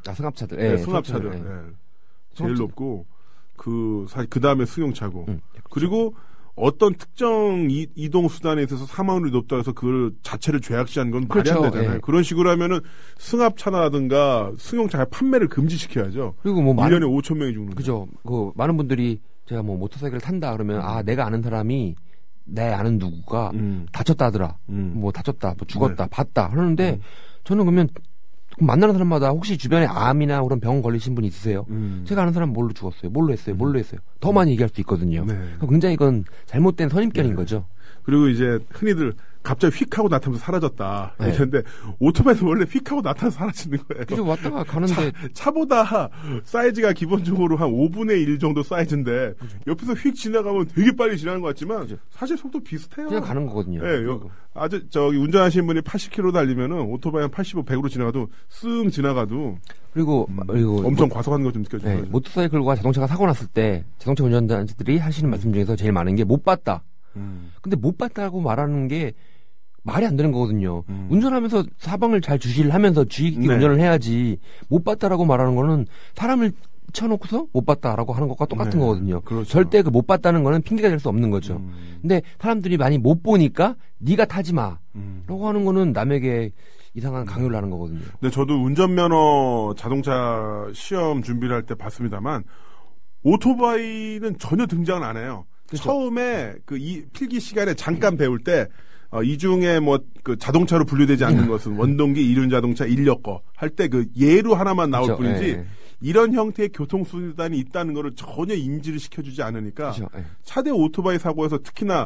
승합차들. 네, 승합차들. 네. 제일 높고 그 다음에 승용차고. 그리고 어떤 특정 이동 수단에 있어서 사망률이 높다 해서 그걸 자체를 죄악시하는 건 말이 안 되잖아요. 그런 식으로 하면은 승합차라든가 승용차 판매를 금지시켜야죠. 그리고 뭐 1년에 5천 명이 죽는. 그죠. 그 많은 분들이 제가 뭐 모터사이클을 탄다 그러면 내가 아는 사람이 내 아는 누구가 다쳤다 하더라. 뭐 다쳤다, 뭐 죽었다, 봤다 하는데 저는 그러면 만나는 사람마다 혹시 주변에 암이나 그런 병 걸리신 분 있으세요? 제가 아는 사람 뭘로 죽었어요? 뭘로 했어요? 더 많이 얘기할 수 있거든요. 굉장히 이건 잘못된 선입견인 거죠. 그리고 이제 흔히들 갑자기 휙 하고 나타나면서 사라졌다. 그런데 오토바이는 원래 휙 하고 나타나서 사라지는 거예요. 그죠. 왔다가 가는데 차보다 사이즈가 기본적으로 한 5분의 1 정도 사이즈인데 옆에서 휙 지나가면 되게 빨리 지나는 것 같지만 사실 속도 비슷해요. 그냥 가는 거거든요. 아주 운전하시는 분이 80km 달리면은 오토바이 한 85, 100으로 지나가도 쓱 지나가도 그리고 엄청 과속하는 거 좀 느껴져요. 모터사이클과 자동차가 사고 났을 때 자동차 운전자들이 하시는 말씀 중에서 제일 많은 게 못 봤다. 근데 못 봤다고 말하는 게 말이 안 되는 거거든요. 운전하면서 사방을 잘 주시를 하면서 주의 깊게 운전을 해야지 못 봤다라고 말하는 거는 사람을 쳐놓고서 못 봤다라고 하는 것과 똑같은 거거든요. 그렇죠. 절대 그 못 봤다는 거는 핑계가 될 수 없는 거죠. 근데 사람들이 많이 못 보니까 네가 타지 마 라고 하는 거는 남에게 이상한 강요를 하는 거거든요. 근데 저도 운전면허 자동차 시험 준비를 할 때 봤습니다만 오토바이는 전혀 등장을 안 해요. 그렇죠. 처음에 이 필기 시간에 잠깐 배울 때 이 중에 그 자동차로 분류되지 않는 것은 원동기, 이륜 자동차, 인력거 할 때 그 예로 하나만 나올 그렇죠. 뿐이지 이런 형태의 교통수단이 있다는 거를 전혀 인지를 시켜주지 않으니까 그렇죠. 차대 오토바이 사고에서 특히나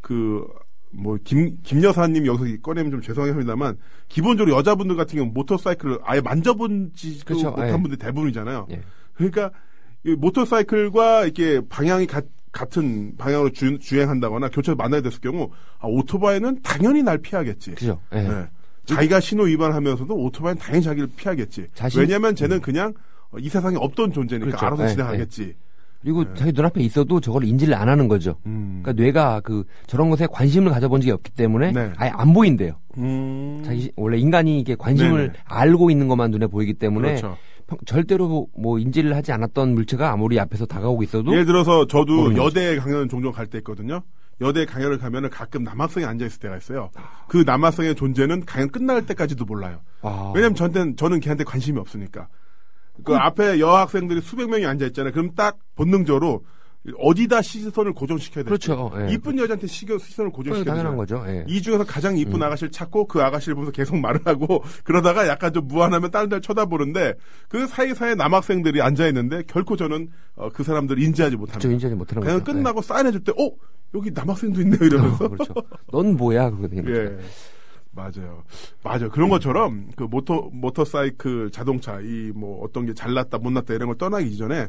김 여사님 여기서 꺼내면 좀 죄송합니다만 기본적으로 여자분들 같은 경우는 모터사이클을 아예 만져본지도 그렇죠. 못한 분들 대부분이잖아요. 그러니까 이 모터사이클과 이렇게 방향이 같은 방향으로 주행한다거나 교차로 만나게 됐을 경우 오토바이는 당연히 날 피하겠지. 그죠. 자기가 신호 위반하면서도 오토바이는 당연히 자기를 피하겠지. 왜냐하면 쟤는 그냥 이 세상에 없던 존재니까 그렇죠. 알아서 지나가겠지. 그리고 자기 눈앞에 있어도 저걸 인지를 안 하는 거죠. 그러니까 뇌가 저런 것에 관심을 가져본 적이 없기 때문에 아예 안 보인대요. 원래 인간이 이게 관심을 알고 있는 것만 눈에 보이기 때문에 그렇죠. 절대로 뭐 인지를 하지 않았던 물체가 아무리 앞에서 다가오고 있어도 예를 들어서 저도 여대 강연 종종 갈 때 있거든요. 여대 강연을 가면은 가끔 남학생이 앉아있을 때가 있어요. 그 남학생의 존재는 강연 끝날 때까지도 몰라요. 왜냐면 저는 걔한테 관심이 없으니까. 그 앞에 여학생들이 수백 명이 앉아있잖아요. 그럼 딱 본능적으로 어디다 시선을 고정시켜야 돼요. 그렇죠. 이쁜 여자한테 시선을 고정시켜야 돼요. 당연한 거죠. 이 중에서 가장 이쁜 아가씨를 찾고 그 아가씨를 보면서 계속 말을 하고 그러다가 약간 좀 무안하면 다른 데를 쳐다보는데 그 사이사이에 남학생들이 앉아있는데 결코 저는 그 사람들을 인지하지 못합니다. 그렇죠. 인지하지 못하는 거죠. 그냥 끝나고 사인해줄 때 여기 남학생도 있네요 이러면서. 그렇죠. 넌 뭐야 그러거든요. 예. 맞아요. 그런 것처럼 그 모터사이클 자동차 어떤 게 잘났다 못났다 이런 걸 떠나기 이전에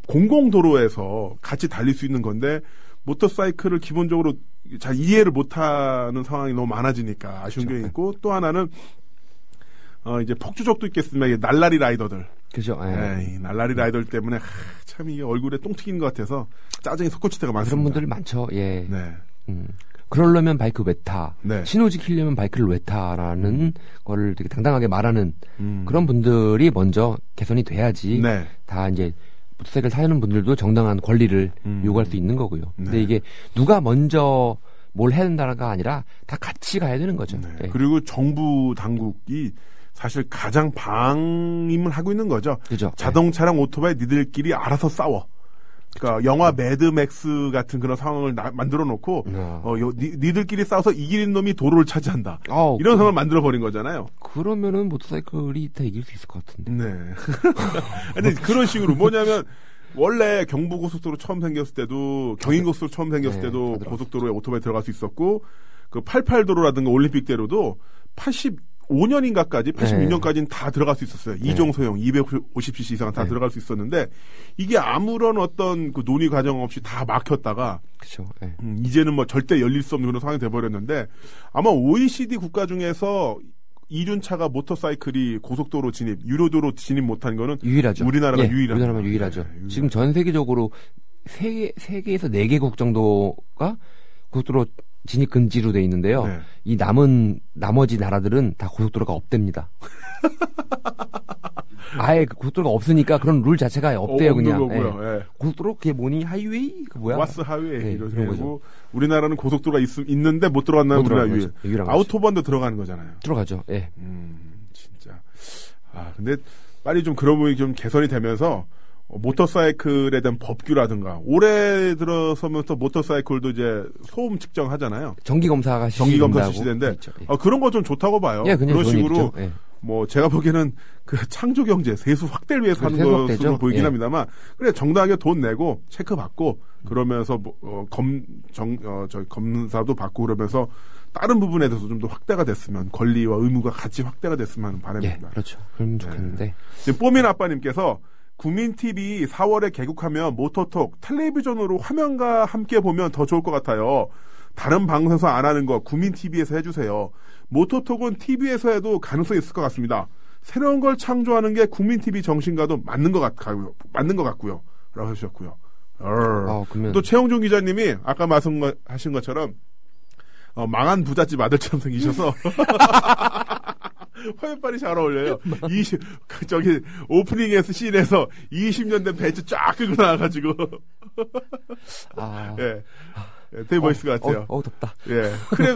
공공도로에서 같이 달릴 수 있는 건데 모터사이클을 기본적으로 잘 이해를 못하는 상황이 너무 많아지니까 아쉬운 게 있고 또 하나는 이제 폭주족도 있겠습니다. 날라리 라이더들. 그죠. 이 날라리 라이더 때문에 참 이게 얼굴에 똥 튀기는 것 같아서 짜증이 솟구칠 때가 많습니다. 그런 분들 많죠. 예. 그러려면 바이크 왜 타? 신호 지키려면 바이크를 왜 타라는 거를 되게 당당하게 말하는 그런 분들이 먼저 개선이 돼야지 다 이제 모터사이클 타는 분들도 정당한 권리를 요구할 수 있는 거고요. 근데 이게 누가 먼저 뭘 해야 된다가 아니라 다 같이 가야 되는 거죠. 그리고 정부 당국이 사실 가장 방임을 하고 있는 거죠. 그죠. 자동차랑 오토바이 니들끼리 알아서 싸워. 그러니까 영화 매드맥스 같은 그런 상황을 만들어 놓고 니들끼리 싸워서 이기는 놈이 도로를 차지한다. 이런 상황을 만들어 버린 거잖아요. 그러면은 모터사이클이 다 이길 수 있을 것 같은데. 네. 근데 그런 식으로 뭐냐면 원래 경부고속도로 처음 생겼을 때도 경인고속도로 처음 생겼을 때도 고속도로에 오토바이 들어갈 수 있었고 그 88도로라든가 올림픽대로도 85년인가까지 86년까지는 다 들어갈 수 있었어요. 2종 소형 250cc 이상은 다 들어갈 수 있었는데 이게 아무런 어떤 그 논의 과정 없이 다 막혔다가 그렇죠. 이제는 뭐 절대 열릴 수 없는 그런 상황이 돼버렸는데 아마 OECD 국가 중에서 이륜차가 모터사이클이 고속도로 진입, 유료도로 진입 못한 거는 유일하죠. 우리나라가 유일하죠. 우리나라만 유일하죠. 지금 전 세계적으로 세계에서 4개국 정도가 고속도로 진입 금지로 돼 있는데요. 이 나머지 나라들은 다 고속도로가 없답니다. 아예 그 고속도로가 없으니까 그런 룰 자체가 없대요, 없는 그냥. 거고요. 예. 고속도로 그게 뭐니? 하이웨이? 그 뭐야? 와스 하이웨이 네, 이런 그런 거고 우리나라는 고속도로가 있는데 못 들어간다는 우리나라 유일. 아우토반도 들어가는 거잖아요. 들어가죠. 예. 진짜. 근데 빨리 좀 그런 부분이 좀 개선이 되면서 모터사이클에 대한 법규라든가 올해 들어서면서 모터사이클도 이제 소음 측정하잖아요. 정기검사 실시된데 그렇죠. 예. 그런 거 좀 좋다고 봐요. 예, 그런 식으로 예. 뭐 제가 보기에는 그 창조경제 세수 확대를 위해서 하는 것으로 보이긴 예. 합니다만 그래 정당하게 돈 내고 체크 받고 그러면서 저희 검사도 받고 그러면서 다른 부분에 대해서 좀 더 확대가 됐으면 권리와 의무가 같이 확대가 됐으면 하는 바람입니다. 예, 그렇죠. 그러면 좋겠는데. 네. 지금 뽀민 아빠님께서 국민TV 4월에 개국하면 모터톡 텔레비전으로 화면과 함께 보면 더 좋을 것 같아요. 다른 방송에서 안 하는 거 국민TV에서 해주세요. 모터톡은 TV에서 해도 가능성이 있을 것 같습니다. 새로운 걸 창조하는 게 국민TV 정신과도 맞는 것 같고요. 라고 해주셨고요. 또 최영준 기자님이 아까 말씀하신 것처럼 망한 부잣집 아들처럼 생기셔서 화면빨이 잘 어울려요. 저기 오프닝에서 씬에서 20년 된 벤츠 쫙 끌고 나와가지고 예. 되게 멋있을 것 같아요. 덥다. 예.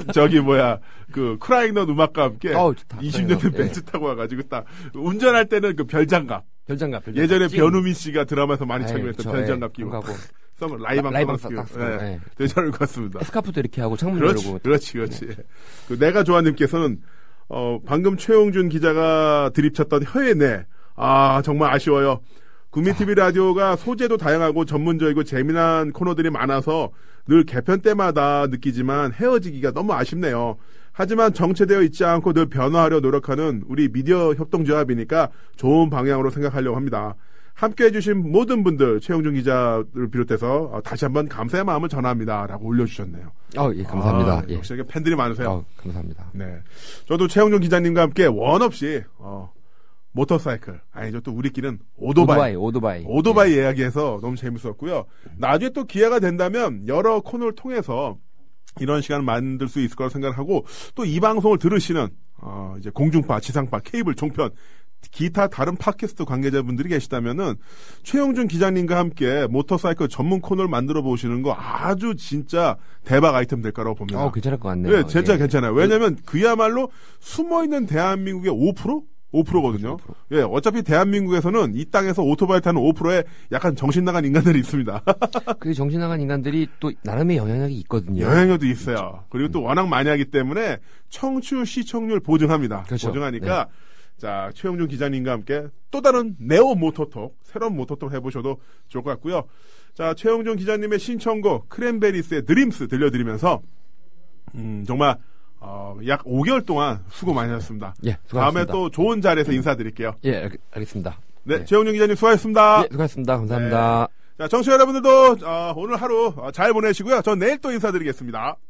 크라잉넛 음악과 함께 20년 된 벤츠 타고 와가지고 딱 운전할 때는 그 별장갑. 예전에 변우민 씨가 드라마에서 많이 착용했던 별장갑 끼고. 라이방 쓰고. 예. 되게 잘 어울릴 것 같습니다. 스카프도 이렇게 하고 창문 열고. 그렇지. 그 내가 좋아님께서는 방금 최용준 기자가 드립쳤던 혀의 내. 정말 아쉬워요. 국민TV 라디오가 소재도 다양하고 전문적이고 재미난 코너들이 많아서 늘 개편 때마다 느끼지만 헤어지기가 너무 아쉽네요. 하지만 정체되어 있지 않고 늘 변화하려 노력하는 우리 미디어 협동조합이니까 좋은 방향으로 생각하려고 합니다. 함께해 주신 모든 분들 최용준 기자를 비롯해서 다시 한번 감사의 마음을 전합니다. 라고 올려주셨네요. 예, 감사합니다. 예. 역시 팬들이 많으세요. 감사합니다. 네. 저도 최용준 기자님과 함께 원 없이 모터사이클 아니죠. 또 우리끼리는 오토바이 예. 이야기해서 너무 재밌었고요. 나중에 또 기회가 된다면 여러 코너를 통해서 이런 시간을 만들 수 있을 거라고 생각하고 또 이 방송을 들으시는 이제 공중파, 지상파, 케이블, 종편 기타 다른 팟캐스트 관계자분들이 계시다면은 최용준 기자님과 함께 모터사이클 전문 코너를 만들어 보시는 거 아주 진짜 대박 아이템 될 거라고 봅니다. 괜찮을 것 같네요. 네, 진짜 괜찮아요. 왜냐면 그야말로 숨어있는 대한민국의 5%거든요. 5%. 예, 어차피 대한민국에서는 이 땅에서 오토바이 타는 5%에 약간 정신 나간 인간들이 있습니다. 그 정신 나간 인간들이 또 나름의 영향력이 있거든요. 영향력도 있어요. 그리고 또 워낙 많이 하기 때문에 청취율, 시청률 보증합니다. 그렇죠. 보증하니까 네. 자, 최용준 기자님과 함께 또 다른 네오 모터톡, 새로운 모터톡 해보셔도 좋을 것 같고요. 자, 최용준 기자님의 신청곡 크랜베리스의 드림스 들려드리면서 정말 약 5개월 동안 수고 많이 하셨습니다. 예, 수고하셨습니다. 다음에 또 좋은 자리에서 인사드릴게요. 예, 알겠습니다. 네, 최용준 기자님 수고하셨습니다. 예, 수고하셨습니다. 감사합니다. 네. 자, 청취자 여러분들도 오늘 하루 잘 보내시고요. 전 내일 또 인사드리겠습니다.